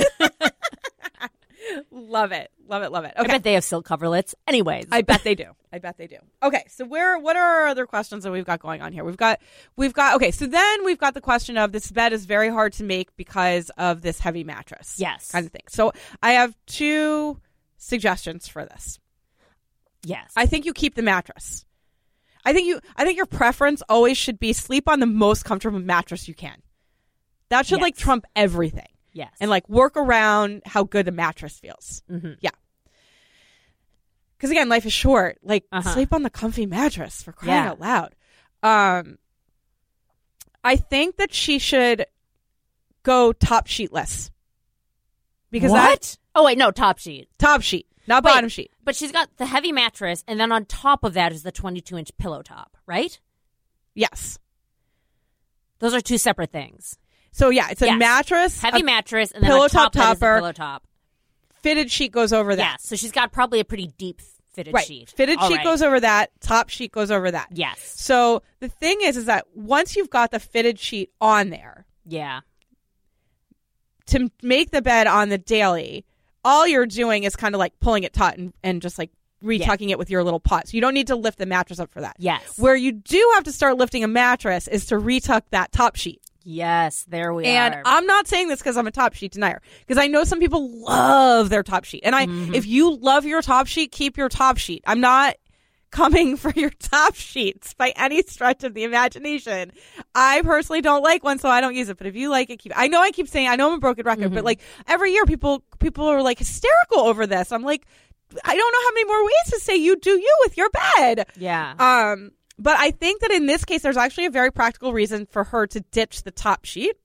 Love it. Love it. Love it. I Okay. bet they have silk coverlets. Anyways. I bet they do. I bet they do. Okay, so where what are our other questions that we've got going on here? We've got we've got okay, so then we've got the question of this bed is very hard to make because of this heavy mattress. Yes. Kind of thing. So I have two suggestions for this. Yes. I think you keep the mattress. I think you I think your preference always should be sleep on the most comfortable mattress you can. That should Yes. like trump everything. Yes. And like work around how good the mattress feels. Mm-hmm. Yeah. Because again, life is short. Like Uh-huh. sleep on the comfy mattress for crying Yeah. out loud. Um, I think that she should go top sheetless. Because What? that Oh, wait, no, top sheet. Top sheet, not Wait, bottom sheet. But she's got the heavy mattress, and then on top of that is the twenty-two inch pillow top, right? Yes. Those are two separate things. So yeah, it's a Yes. mattress, Heavy a mattress, and then pillow on top top of that is the topper. pillow top. Fitted sheet goes over that. Yes, so she's got probably a pretty deep fitted Right. sheet. Fitted All sheet right. goes over that. Top sheet goes over that. Yes. So the thing is, is that once you've got the fitted sheet on there, Yeah. to make the bed on the daily, all you're doing is kind of like pulling it taut and, and just like retucking it with your little pot. So you don't need to lift the mattress up for that. Yes. Where you do have to start lifting a mattress is to retuck that top sheet. Yes, there we And are. I'm not saying this because I'm a top sheet denier, because I know some people love their top sheet. And I, Mm-hmm. if you love your top sheet, keep your top sheet. I'm not coming for your top sheets by any stretch of the imagination. I personally don't like one, so I don't use it. But if you like it, keep it. I know I keep saying, I know I'm a broken record, Mm-hmm. but like every year people people are like hysterical over this. I'm like, I don't know how many more ways to say you do you with your bed. yeah. Um, but I think that in this case, there's actually a very practical reason for her to ditch the top sheet.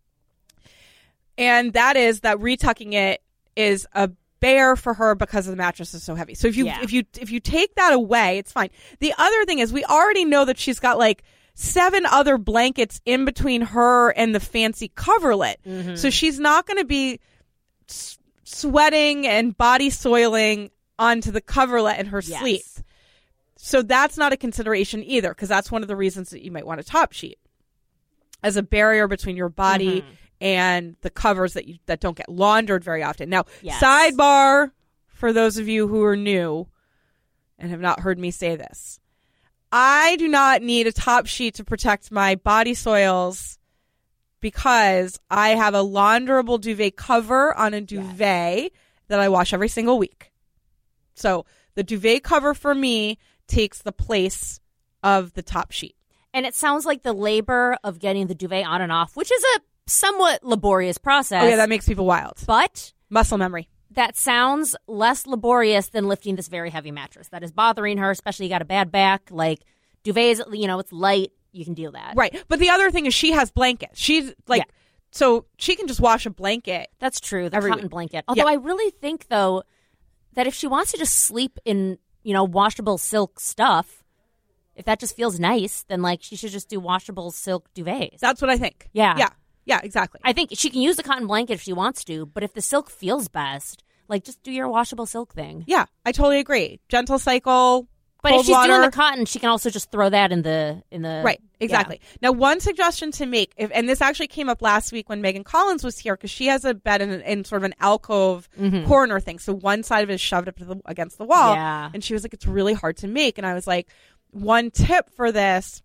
And that is that retucking it is a bear for her because the mattress is so heavy. So if you Yeah. if you if you take that away, it's fine. The other thing is we already know that she's got like seven other blankets in between her and the fancy coverlet. Mm-hmm. So she's not going to be s- sweating and body soiling onto the coverlet in her Yes. sleep. So that's not a consideration either, because that's one of the reasons that you might want a top sheet as a barrier between your body Mm-hmm. and the covers that you that don't get laundered very often. Now, Yes. sidebar for those of you who are new and have not heard me say this. I do not need a top sheet to protect my body soils because I have a launderable duvet cover on a duvet that I wash every single week. So the duvet cover for me takes the place of the top sheet. And it sounds like the labor of getting the duvet on and off, which is a somewhat laborious process. Oh yeah, that makes people wild. But Muscle memory. that sounds less laborious than lifting this very heavy mattress that is bothering her, especially you got a bad back. Like duvet is, you know, it's light. You can deal with that. Right. But the other thing is she has blankets. She's like, Yeah. so she can just wash a blanket. That's true. The Every cotton week. blanket. Although Yeah. I really think, though, that if she wants to just sleep in, you know, washable silk stuff, if that just feels nice, then like she should just do washable silk duvets. That's what I think. Yeah. Yeah. Yeah, exactly. I think she can use the cotton blanket if she wants to, but if the silk feels best, like just do your washable silk thing. yeah, I totally agree. Gentle cycle. But cold if she's water. doing the cotton, she can also just throw that in the in the Right, exactly. Now, one suggestion to make, if, and this actually came up last week when Megan Collins was here, because she has a bed in, in sort of an alcove corner thing. So one side of it is shoved up to the, against the wall. Yeah. And she was like, it's really hard to make. And I was like, one tip for this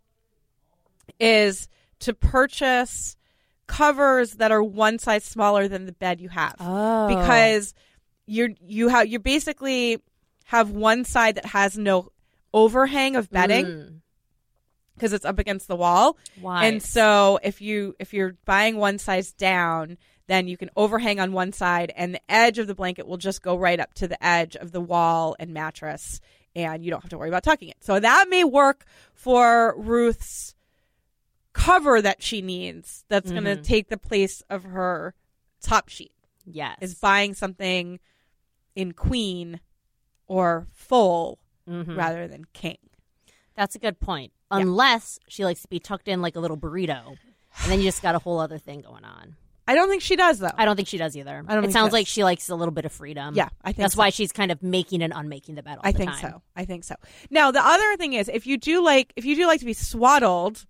is to purchase covers that are one size smaller than the bed you have. Oh. Because you're, you have, you basically have one side that has no overhang of bedding. Mm. Because it's up against the wall. Wise. And so if you if you're buying one size down, then you can overhang on one side and the edge of the blanket will just go right up to the edge of the wall and mattress, and you don't have to worry about tucking it. So that may work for Ruth's cover that she needs that's Mm-hmm. going to take the place of her top sheet. Yes. Is buying something in queen or full Mhm. rather than king. That's a good point. Yeah. Unless she likes to be tucked in like a little burrito, and then you just got a whole other thing going on. I don't think she does, though. I don't think she does either. I don't it think she sounds does. like she likes a little bit of freedom. Yeah, I think that's so. why she's kind of making and unmaking the bed all I the think time. so. I think so. Now, the other thing is, if you do like, if you do like to be swaddled,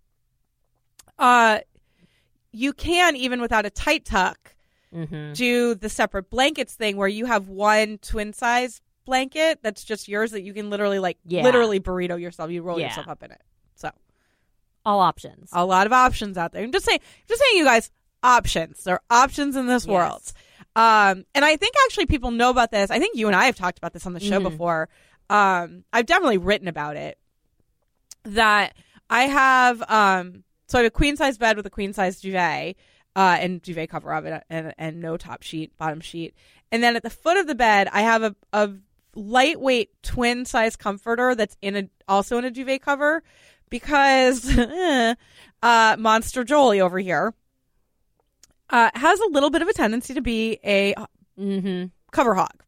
uh, you can, even without a tight tuck, Mm-hmm. do the separate blankets thing where you have one twin size blanket that's just yours that you can literally like Yeah. literally burrito yourself. You roll Yeah. yourself up in it. So All options. a lot of options out there. I'm just saying, just saying, you guys, options. There are options in this Yes. world. Um, and I think actually people know about this. I think you and I have talked about this on the show Mhm. before. Um, I've definitely written about it. That I have, um, so I have a queen size bed with a queen size duvet, uh, and duvet cover of it, and, and no top sheet, bottom sheet. And then at the foot of the bed, I have a, a lightweight twin size comforter that's in a also in a duvet cover, because uh, Monster Jolie over here uh, has a little bit of a tendency to be a Mm-hmm. cover hog.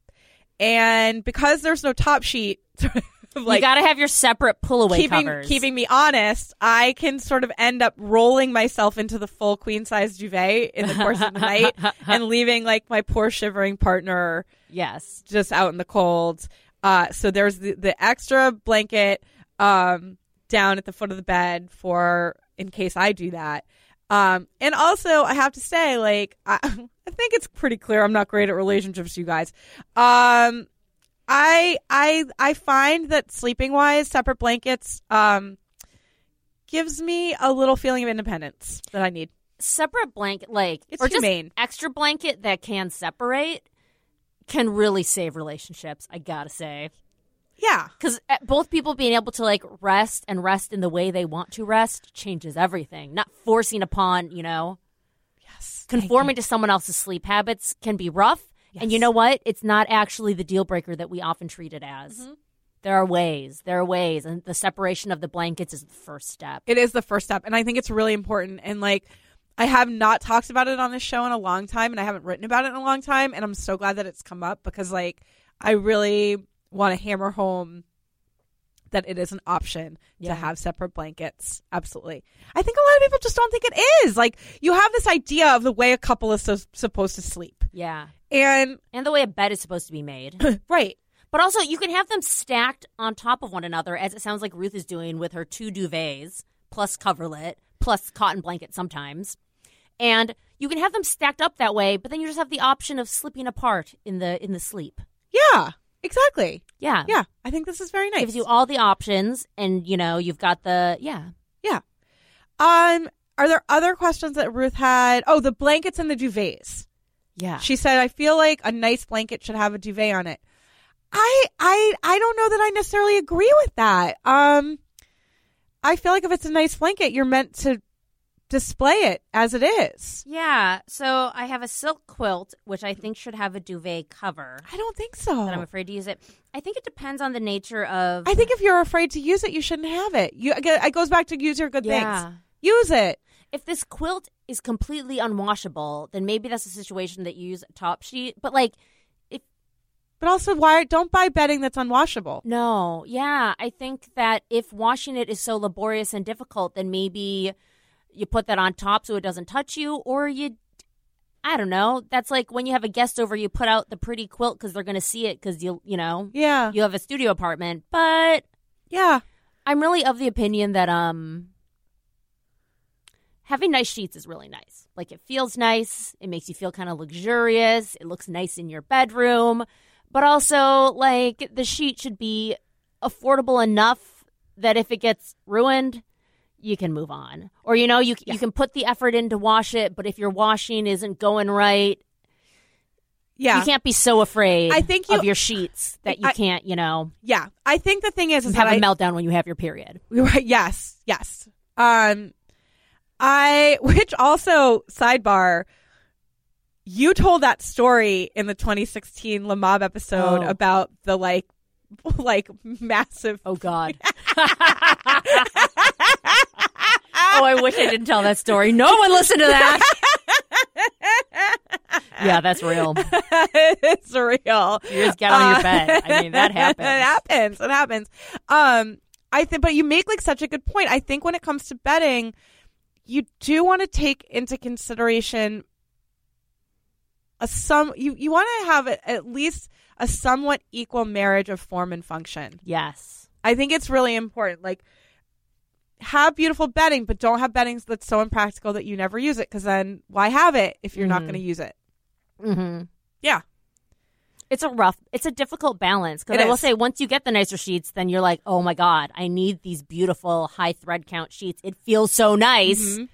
And because there's no top sheet, like, you got to have your separate pull-away keeping, covers. Keeping me honest, I can sort of end up rolling myself into the full queen-size duvet in the course of the night and leaving, like, my poor shivering partner yes. just out in the cold. Uh, so there's the, the extra blanket um, down at the foot of the bed for in case I do that. Um, and also, I have to say, like, I, I think it's pretty clear I'm not great at relationships, you guys. Um, I I I find that sleeping wise, separate blankets um, gives me a little feeling of independence that I need. Separate blanket, like, It's or just humane. extra blanket that can separate can really save relationships, I gotta say. Yeah. Because both people being able to, like, rest and rest in the way they want to rest changes everything. Not forcing upon, you know. Yes. Conforming to someone else's sleep habits can be rough. Yes. And you know what? It's not actually the deal breaker that we often treat it as. Mm-hmm. There are ways. There are ways. And the separation of the blankets is the first step. It is the first step. And I think it's really important. And, like, I have not talked about it on this show in a long time, and I haven't written about it in a long time. And I'm so glad that it's come up because, like, I really want to hammer home that it is an option yeah. to have separate blankets. Absolutely. I think a lot of people just don't think it is. Like, you have this idea of the way a couple is so, supposed to sleep. Yeah. And and the way a bed is supposed to be made. right. But also, you can have them stacked on top of one another, as it sounds like Ruth is doing with her two duvets, plus coverlet, plus cotton blanket sometimes. And you can have them stacked up that way, but then you just have the option of slipping apart in the in the sleep. Yeah. Exactly. Yeah. Yeah. I think this is very nice. Gives you all the options, and, you know, you've got the, yeah. Yeah. Um, are there other questions that Ruth had? Oh, the blankets and the duvets. Yeah. She said, I feel like a nice blanket should have a duvet on it. I I I don't know that I necessarily agree with that. Um, I feel like if it's a nice blanket, you're meant to display it as it is. Yeah. So I have a silk quilt, which I think should have a duvet cover. I don't think so. But I'm afraid to use it. I think it depends on the nature of. I think if you're afraid to use it, you shouldn't have it. You again, it goes back to use your good Yeah. things. Use it. If this quilt is completely unwashable, then maybe that's a situation that you use a top sheet. But, like, if. But also, why don't buy bedding that's unwashable? No. Yeah. I think that if washing it is so laborious and difficult, then maybe you put that on top so it doesn't touch you, or you, I don't know. That's like when you have a guest over, you put out the pretty quilt because they're going to see it because you, you know, Yeah. you have a studio apartment. But Yeah. I'm really of the opinion that um, having nice sheets is really nice. Like, it feels nice. It makes you feel kind of luxurious. It looks nice in your bedroom. But also, like, the sheet should be affordable enough that if it gets ruined, you can move on. Or, you know, you Yeah. you can put the effort in to wash it, but if your washing isn't going right, Yeah. you can't be so afraid I think you- of your sheets that you I- can't, you know, Yeah. I think the thing is, is have that a I, meltdown when you have your period. Right. Yes. Yes. Um, I, which also, sidebar, you told that story in the twenty sixteen Le Mob episode Oh. about the, like, like massive. Oh, God. Oh, I wish I didn't tell that story. No one listened to that. Yeah, that's real. It's real. You just get on your bed. I mean, that happens. It happens. It happens. Um, I think, but you make like such a good point. I think when it comes to bedding, you do want to take into consideration a some. You you want to have a, at least a somewhat equal marriage of form and function. Yes. I think it's really important. Like, have beautiful bedding, but don't have bedding that's so impractical that you never use it. Because then why have it if you're not Mhm. going to use it? Mm-hmm. Yeah. It's a rough, it's a difficult balance. Because It I will is. say, once you get the nicer sheets, then you're like, oh my God, I need these beautiful high thread count sheets. It feels so nice. Mhm.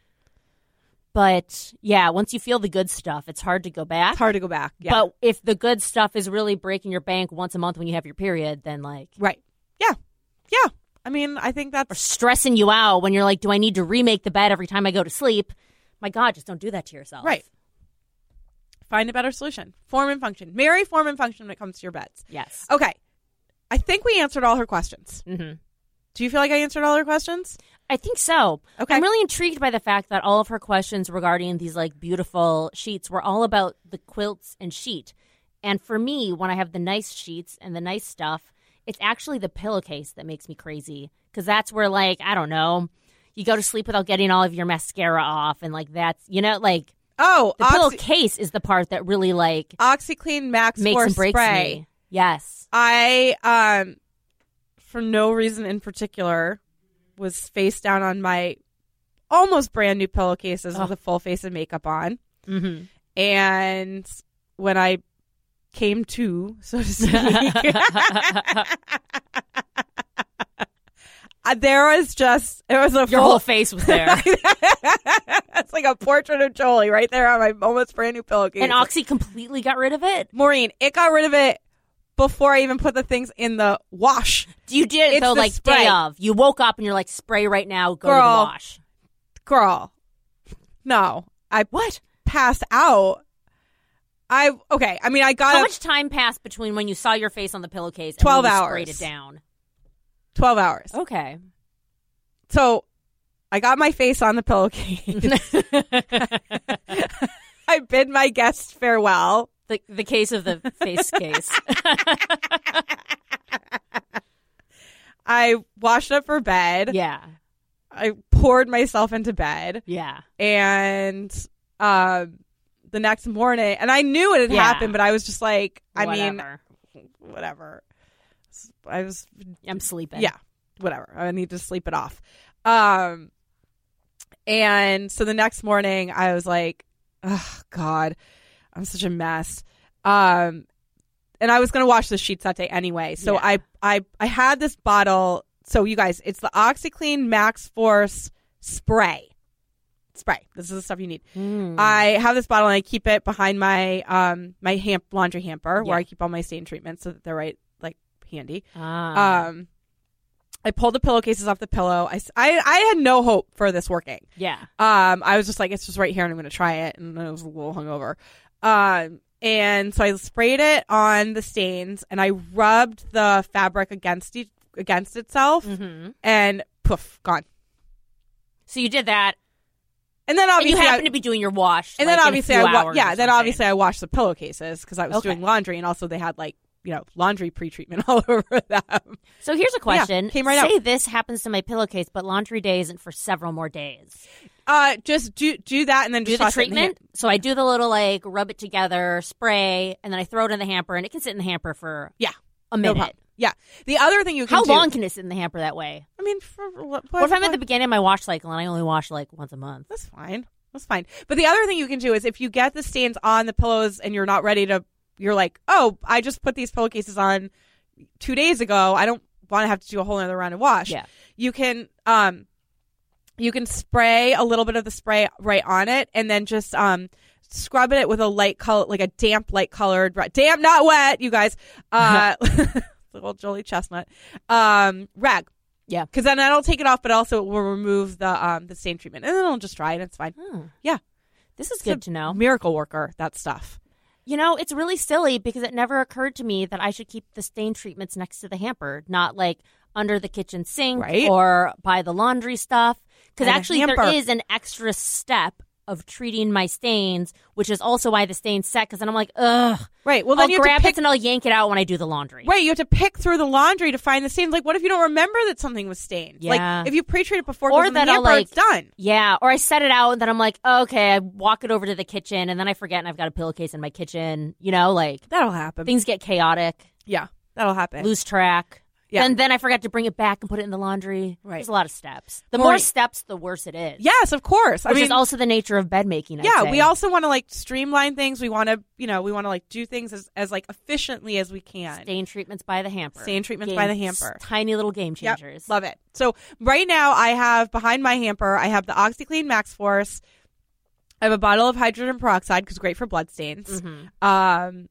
But yeah, once you feel the good stuff, it's hard to go back. It's hard to go back. Yeah. But if the good stuff is really breaking your bank once a month when you have your period, then like, Right. Yeah. Yeah. I mean, I think or that's stressing you out when you're like, do I need to remake the bed every time I go to sleep? My God, just don't do that to yourself. right. Find a better solution. Form and function. Marry form and function when it comes to your beds. Yes. Okay. I think we answered all her questions. Mm-hmm. Do you feel like I answered all her questions? I think so. Okay. I'm really intrigued by the fact that all of her questions regarding these like beautiful sheets were all about the quilts and sheet. And for me, when I have the nice sheets and the nice stuff, it's actually the pillowcase that makes me crazy. Because that's where, like, I don't know, you go to sleep without getting all of your mascara off. And, like, that's, you know, like, Oh, the Oxy- pillowcase is the part that really, like, OxyClean Max makes Force and breaks spray. me. Yes. I, um, for no reason in particular, was face down on my almost brand new pillowcases Oh. with a full face of makeup on. Mm-hmm. And when I came to, so to speak, there was just, it was a Your full, whole face was there. It's like a portrait of Jolie right there on my almost brand new pillowcase. And Oxy completely got rid of it? Maureen, it got rid of it before I even put the things in the wash. You did it, It's though, the like, spray. day of. You woke up and you're like, spray right now, go to the Girl. wash. Girl, no. I What? passed out. I, okay, I mean, I got How up much time passed between when you saw your face on the pillowcase and twelve when you hours. sprayed it down? twelve hours. Okay. So I got my face on the pillowcase. I bid my guests farewell. The the case of the face case. I washed up for bed. Yeah. I poured myself into bed. Yeah. And um, the next morning, and I knew it had Yeah. happened, but I was just like, I Whatever. mean, whatever. I was, I'm sleeping. yeah, whatever. I need to sleep it off. Um, and so the next morning, I was like, oh, God, I'm such a mess. Um, and I was going to wash the sheets that day anyway. So Yeah. I, I, I had this bottle. So you guys, it's the OxyClean Max Force spray. Spray. This is the stuff you need. Mm. I have this bottle and I keep it behind my um my ham- laundry hamper where Yeah. I keep all my stain treatments so that they're right like handy. Ah. Um, I pulled the pillowcases off the pillow. I, s- I, I had no hope for this working. yeah. Um, I was just like, it's just right here and I'm going to try it. And I was a little hungover. Um, and so I sprayed it on the stains and I rubbed the fabric against each, against itself Mm-hmm. and poof, gone. So you did that, And then and obviously, you happened I, to be doing your wash. and like, then in a obviously, few I wa- hours yeah, or then something. obviously I washed the pillowcases because I was Okay. doing laundry, and also they had like you know laundry pre-treatment all over them. So here's a question. came right Say out. this happens to my pillowcase, but laundry day isn't for several more days. Uh, just do do that, and then Do just the toss it in the treatment. So I do the little like rub it together, spray, and then I throw it in the hamper, and it can sit in the hamper for Yeah, a no minute. problem. Yeah, the other thing you can How do, long can it sit in the hamper that way? I mean, for what, What if I'm at the beginning of my wash cycle and I only wash like once a month? That's fine. That's fine. But the other thing you can do is if you get the stains on the pillows and you're not ready to, you're like, oh, I just put these pillowcases on two days ago. I don't want to have to do a whole other round of wash. Yeah. You can, um, you can spray a little bit of the spray right on it and then just um scrub it with a light color, like a damp, light colored, damp, not wet, you guys. Uh, little Jolie Chestnut, um, rag. Yeah. Because then that'll take it off, but also it will remove the um the stain treatment, and then it'll just dry and it's fine. Hmm. Yeah, This is It's good a to know. Miracle worker, that stuff. You know, it's really silly because it never occurred to me that I should keep the stain treatments next to the hamper, not like under the kitchen sink Right. or by the laundry stuff. Because By the actually, hamper. there is an extra step of treating my stains, which is also why the stains set. Because then I'm like, ugh. Right. Well, then I'll you have grab to pick. it and I'll yank it out when I do the laundry. Right, you have to pick through the laundry to find the stains. Like, what if you don't remember that something was stained? Yeah. Like, if you pre-treat it before it Or goes in the that I'll, hamper, like- it's done. Yeah, or I set it out and then I'm like, okay, I walk it over to the kitchen and then I forget and I've got a pillowcase in my kitchen. You know, like That'll happen. things get chaotic, Yeah, that'll happen. lose track. Yeah. And then I forgot to bring it back and put it in the laundry. Right. There's a lot of steps. The Maureen- more steps, the worse it is. Yes, of course. I Which mean, is also the nature of bed making. I'd yeah, say. we also want to like streamline things. We want to, you know, we want to like do things as, as like efficiently as we can. Stain treatments by the hamper. Stain treatments Game- by the hamper. Tiny little game Yep, changers. love it. So right now I have behind my hamper, I have the OxyClean Max Force. I have a bottle of hydrogen peroxide because great for blood stains. Mm-hmm. Um,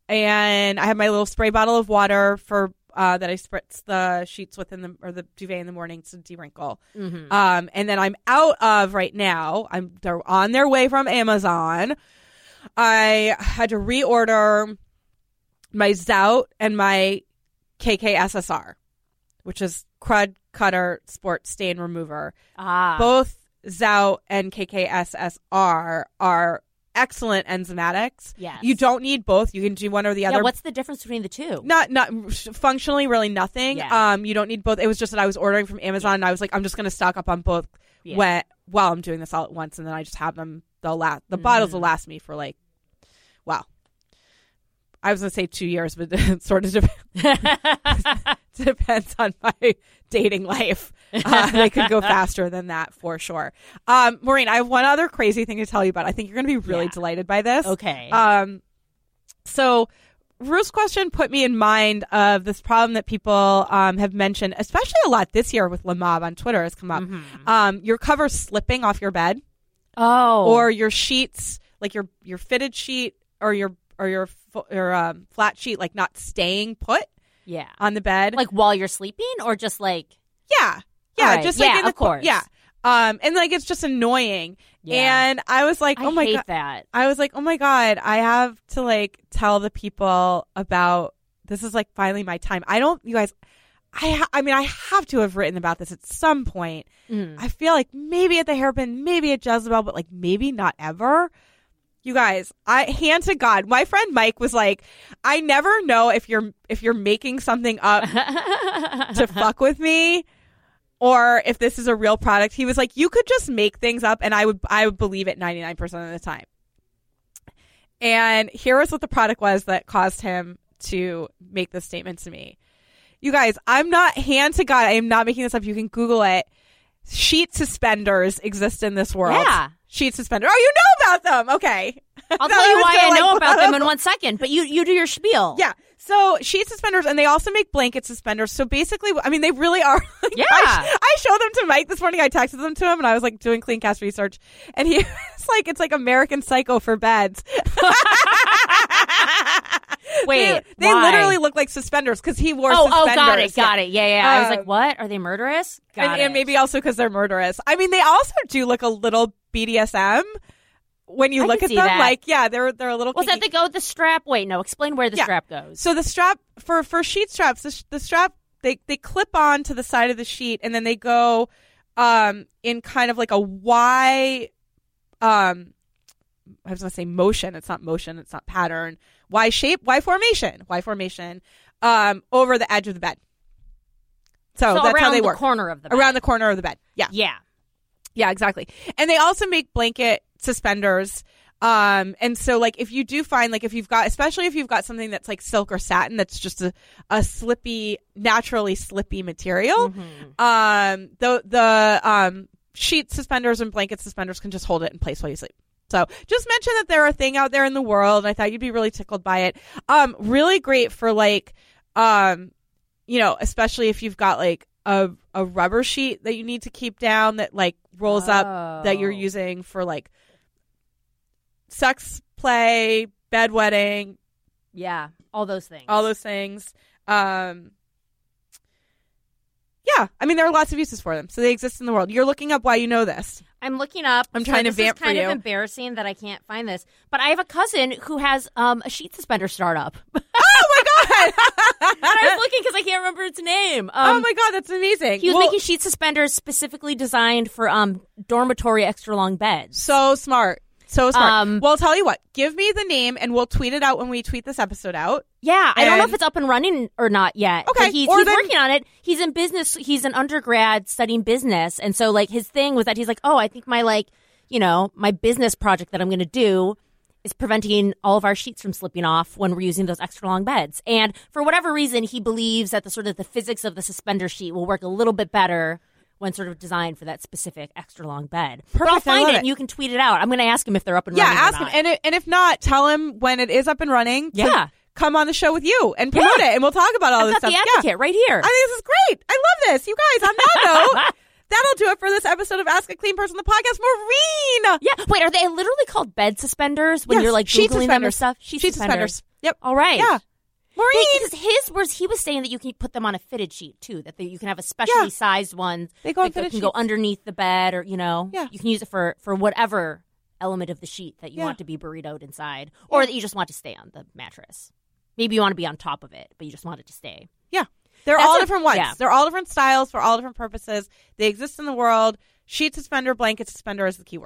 and I have my little spray bottle of water for uh, that I spritz the sheets with in the or the duvet in the morning to de-wrinkle. Mm-hmm. Um, and then I'm out of right now. I'm they're on their way from Amazon. I had to reorder my Zout and my K K S S R, which is Crud Cutter Sport Stain Remover. Ah. Both Zout and K K S S R are excellent enzymatics. Yes. You don't need both. You can do one or the other. Yeah, what's the difference between the two? Not not functionally, really nothing. Yeah. Um, you don't need both. It was just that I was ordering from Amazon, and I was like, I'm just going to stock up on both Yeah. when, while I'm doing this all at once, and then I just have them. They'll last. The Mm-hmm. bottles will last me for like, wow. I was going to say two years, but it sort of depends. Depends on my dating life. Uh, they could go faster than that for sure. Um, Maureen, I have one other crazy thing to tell you about. I think you're going to be really Yeah. delighted by this. Okay. Um, so Ruth's question put me in mind of this problem that people um, have mentioned, especially a lot this year with Lamab on Twitter has come up. Mm-hmm. Um, your covers slipping off your bed, oh. or your sheets, like your your fitted sheet, or your or your fu- your um, flat sheet, like not staying put yeah. on the bed. Like while you're sleeping or just like. Yeah. Yeah. All right. Just like Yeah, in the of course. Yeah. Um, and like it's just annoying. Yeah. And I was like, I oh my hate god. that. I was like, oh my god, I have to like tell the people about this is like finally my time. I don't, you guys. I ha- I mean, I have to have written about this at some point. Mm. I feel like maybe at the Hairpin, maybe at Jezebel, but like maybe not ever. You guys, I hand to God. My friend Mike was like, I never know if you're if you're making something up to fuck with me or if this is a real product. He was like, you could just make things up and I would I would believe it ninety-nine percent of the time. And here is what the product was that caused him to make this statement to me. You guys, I'm not, hand to God, I am not making this up. You can Google it. Sheet suspenders exist in this world. Yeah. Sheet suspender. Oh, you know about them. Okay. I'll No, tell you was why gonna, I like, know about them in one second, but you, you do your spiel. Yeah. So sheet suspenders, and they also make blanket suspenders. So basically, I mean, they really are. Like, Yeah. I, I showed them to Mike this morning. I texted them to him, and I was like doing CleanCast research, and he was like, "It's like American Psycho for beds." Wait, they, they why? literally look like suspenders because he wore Oh, oh, suspenders. got it, got it. Yeah, yeah. I was Um, like, what? Are they murderous? Got and, it. and maybe also because they're murderous. I mean, they also do look a little B D S M when you I look can at see them. that. Like, yeah, they're they're a little. Was that kinky. they go with the strap? Wait, no. Explain where the Yeah. strap goes. So the strap for for sheet straps, the, sh- the strap they they clip on to the side of the sheet, and then they go um in kind of like a Y. Um, I was gonna say motion. It's not motion. It's not pattern. Y shape. Y formation. Y formation. Um, over the edge of the bed. So, So that's around how they the work. corner of the bed. Around the corner of the bed. Yeah. Yeah. Yeah, exactly. And they also make blanket suspenders. Um, and so like if you do find like if you've got, especially if you've got something that's like silk or satin, that's just a, a slippy, naturally slippy material, Mm-hmm. um, the, the, um, sheet suspenders and blanket suspenders can just hold it in place while you sleep. So just mention that they're a thing out there in the world. And I thought you'd be really tickled by it. Um, really great for like, um, you know, especially if you've got like a, a rubber sheet that you need to keep down that like rolls up that you're Oh. using for like sex play, bedwetting, Yeah. All those things. all those things. Um, yeah, I mean, there are lots of uses for them. So they exist in the world. You're looking up why you know this. I'm looking up. I'm so trying to this vamp is for kind you. of embarrassing that I can't find this, but I have a cousin who has um, a sheet suspender startup. Oh my God. And I was looking because I can't remember its name. oh Um, my God, that's amazing. He was Well, making sheet suspenders specifically designed for um, dormitory extra long beds. so smart. So smart. Um, well, I'll tell you what. Give me the name and we'll tweet it out when we tweet this episode out. Yeah, I don't know And- if it's up and running or not yet. Okay, but he's, or he's then- working on it. He's in business. He's an undergrad studying business, and so like his thing was that he's like, oh, I think my like, you know, my business project that I'm going to do is preventing all of our sheets from slipping off when we're using those extra long beds. And for whatever reason, he believes that the sort of the physics of the suspender sheet will work a little bit better when sort of designed for that specific extra long bed. But I'll Perfect, I find love it it. and you can tweet it out. I'm going to ask him if they're up and Yeah, running. or ask him. not. And, it, and if not, tell him when it is up and running to Yeah. come on the show with you and promote Yeah. it. And we'll talk about all I've this got stuff. the Yeah. advocate right here. I think this is great. I love this. You guys, on that note, that'll do it for this episode of Ask a Clean Person, the podcast. Maureen! Yeah. Wait, are they literally called bed suspenders when Yes, you're like sheet Googling them or suspenders. stuff? Sheet, Sheet suspenders. suspenders. Yep. All right. Yeah. Maureen! Because his was he was saying that you can put them on a fitted sheet too, that they, you can have a specially Yeah. sized one They go on that fitted can go sheets. underneath the bed, or you know, Yeah. you can use it for for whatever element of the sheet that you Yeah. want to be burritoed inside, or that you just want to stay on the mattress. Maybe you want to be on top of it, but you just want it to stay. Yeah. They're That's all a- different ones. yeah. They're all different styles for all different purposes. They exist in the world. Sheet suspender, blanket suspender is the keyword.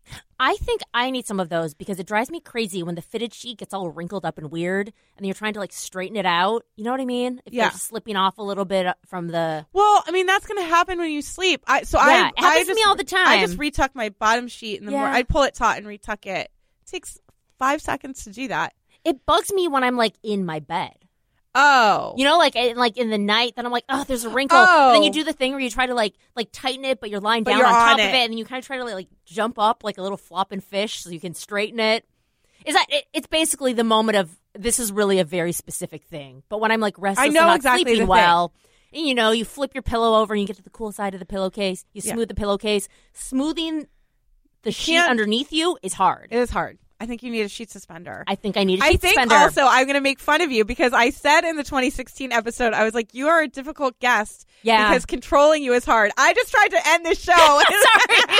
I think I need some of those because it drives me crazy when the fitted sheet gets all wrinkled up and weird, and then you're trying to like straighten it out. You know what I mean? If Yeah. you're slipping off a little bit from the. Well, I mean that's going to happen when you sleep. I so Yeah, I it happens I to just, me all the time. I just retuck my bottom sheet in the Yeah. morning. I pull it taut and retuck it. It takes five seconds to do that. It bugs me when I'm like in my bed. Oh, You know, like in- like in the night, then I'm like, oh, there's a wrinkle. Oh. And then you do the thing where you try to like like tighten it, but you're lying But down you're on top on of it. it, and then you kind of try to like jump up like a little flopping fish so you can straighten it. Is that it, it's basically the moment of this is really a very specific thing. But when I'm like restless I know and not exactly the sleeping thing. well, and, you know, you flip your pillow over and you get to the cool side of the pillowcase. You Yeah. smooth the pillowcase. Smoothing the sheet can't- underneath you is hard. it is hard. I think you need a sheet suspender. I think I need a I sheet think suspender. also I'm going to make fun of you because I said in the twenty sixteen episode, I was like, you are a difficult guest Yeah. because controlling you is hard. I just tried to end this show. Sorry.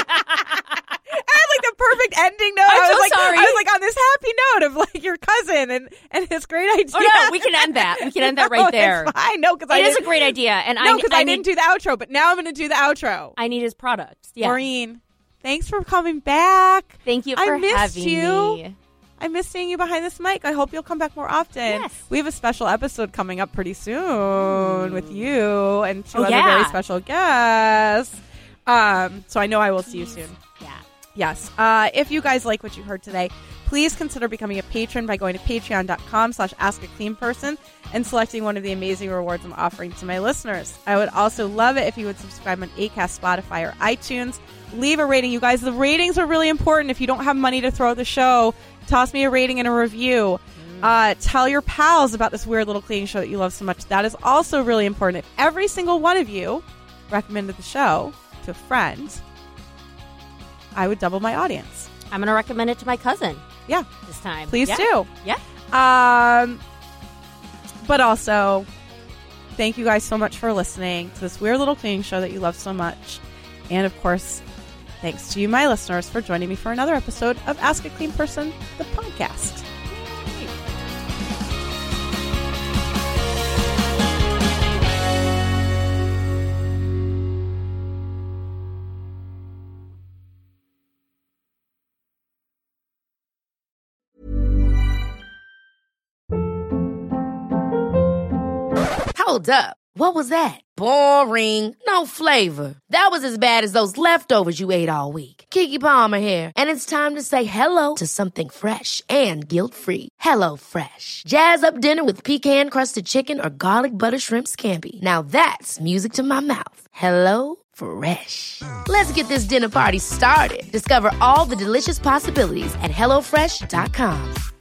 I had like the perfect ending note. I'm I was so like, sorry. I was like on this happy note of like your cousin and, and his great idea. Oh, no, we can end that. We can end that right No, there. It's fine. No, because I It is a didn't- great idea. And No, I, because I, I, need, didn't do the outro, but now I'm going to do the outro. I need his products. Yeah. Maureen, thanks for coming back. Thank you I for missed having you. me. I miss seeing you behind this mic. I hope you'll come back more often. Yes. We have a special episode coming up pretty soon with you and two Oh, other yeah. very special guests. Um, so I know I will see you soon. Yeah. Yes. Uh, if you guys like what you heard today, please consider becoming a patron by going to patreon.com slash ask a clean person and selecting one of the amazing rewards I'm offering to my listeners. I would also love it if you would subscribe on Acast, Spotify, or iTunes. Leave a rating. You guys, the ratings are really important. If you don't have money to throw at the show, toss me a rating and a review. Uh, tell your pals about this weird little cleaning show that you love so much. That is also really important. If every single one of you recommended the show to a friend, I would double my audience. I'm going to recommend it to my cousin Yeah, this time. please yeah. do. Yeah. Um, but also, thank you guys so much for listening to this weird little cleaning show that you love so much. And of course, thanks to you, my listeners, for joining me for another episode of Ask a Clean Person, the podcast. Hold up. What was that? Boring. No flavor. That was as bad as those leftovers you ate all week. Keke Palmer here. And it's time to say hello to something fresh and guilt-free. Hello Fresh. Jazz up dinner with pecan-crusted chicken or garlic butter shrimp scampi. Now that's music to my mouth. Hello Fresh. Let's get this dinner party started. Discover all the delicious possibilities at hello fresh dot com.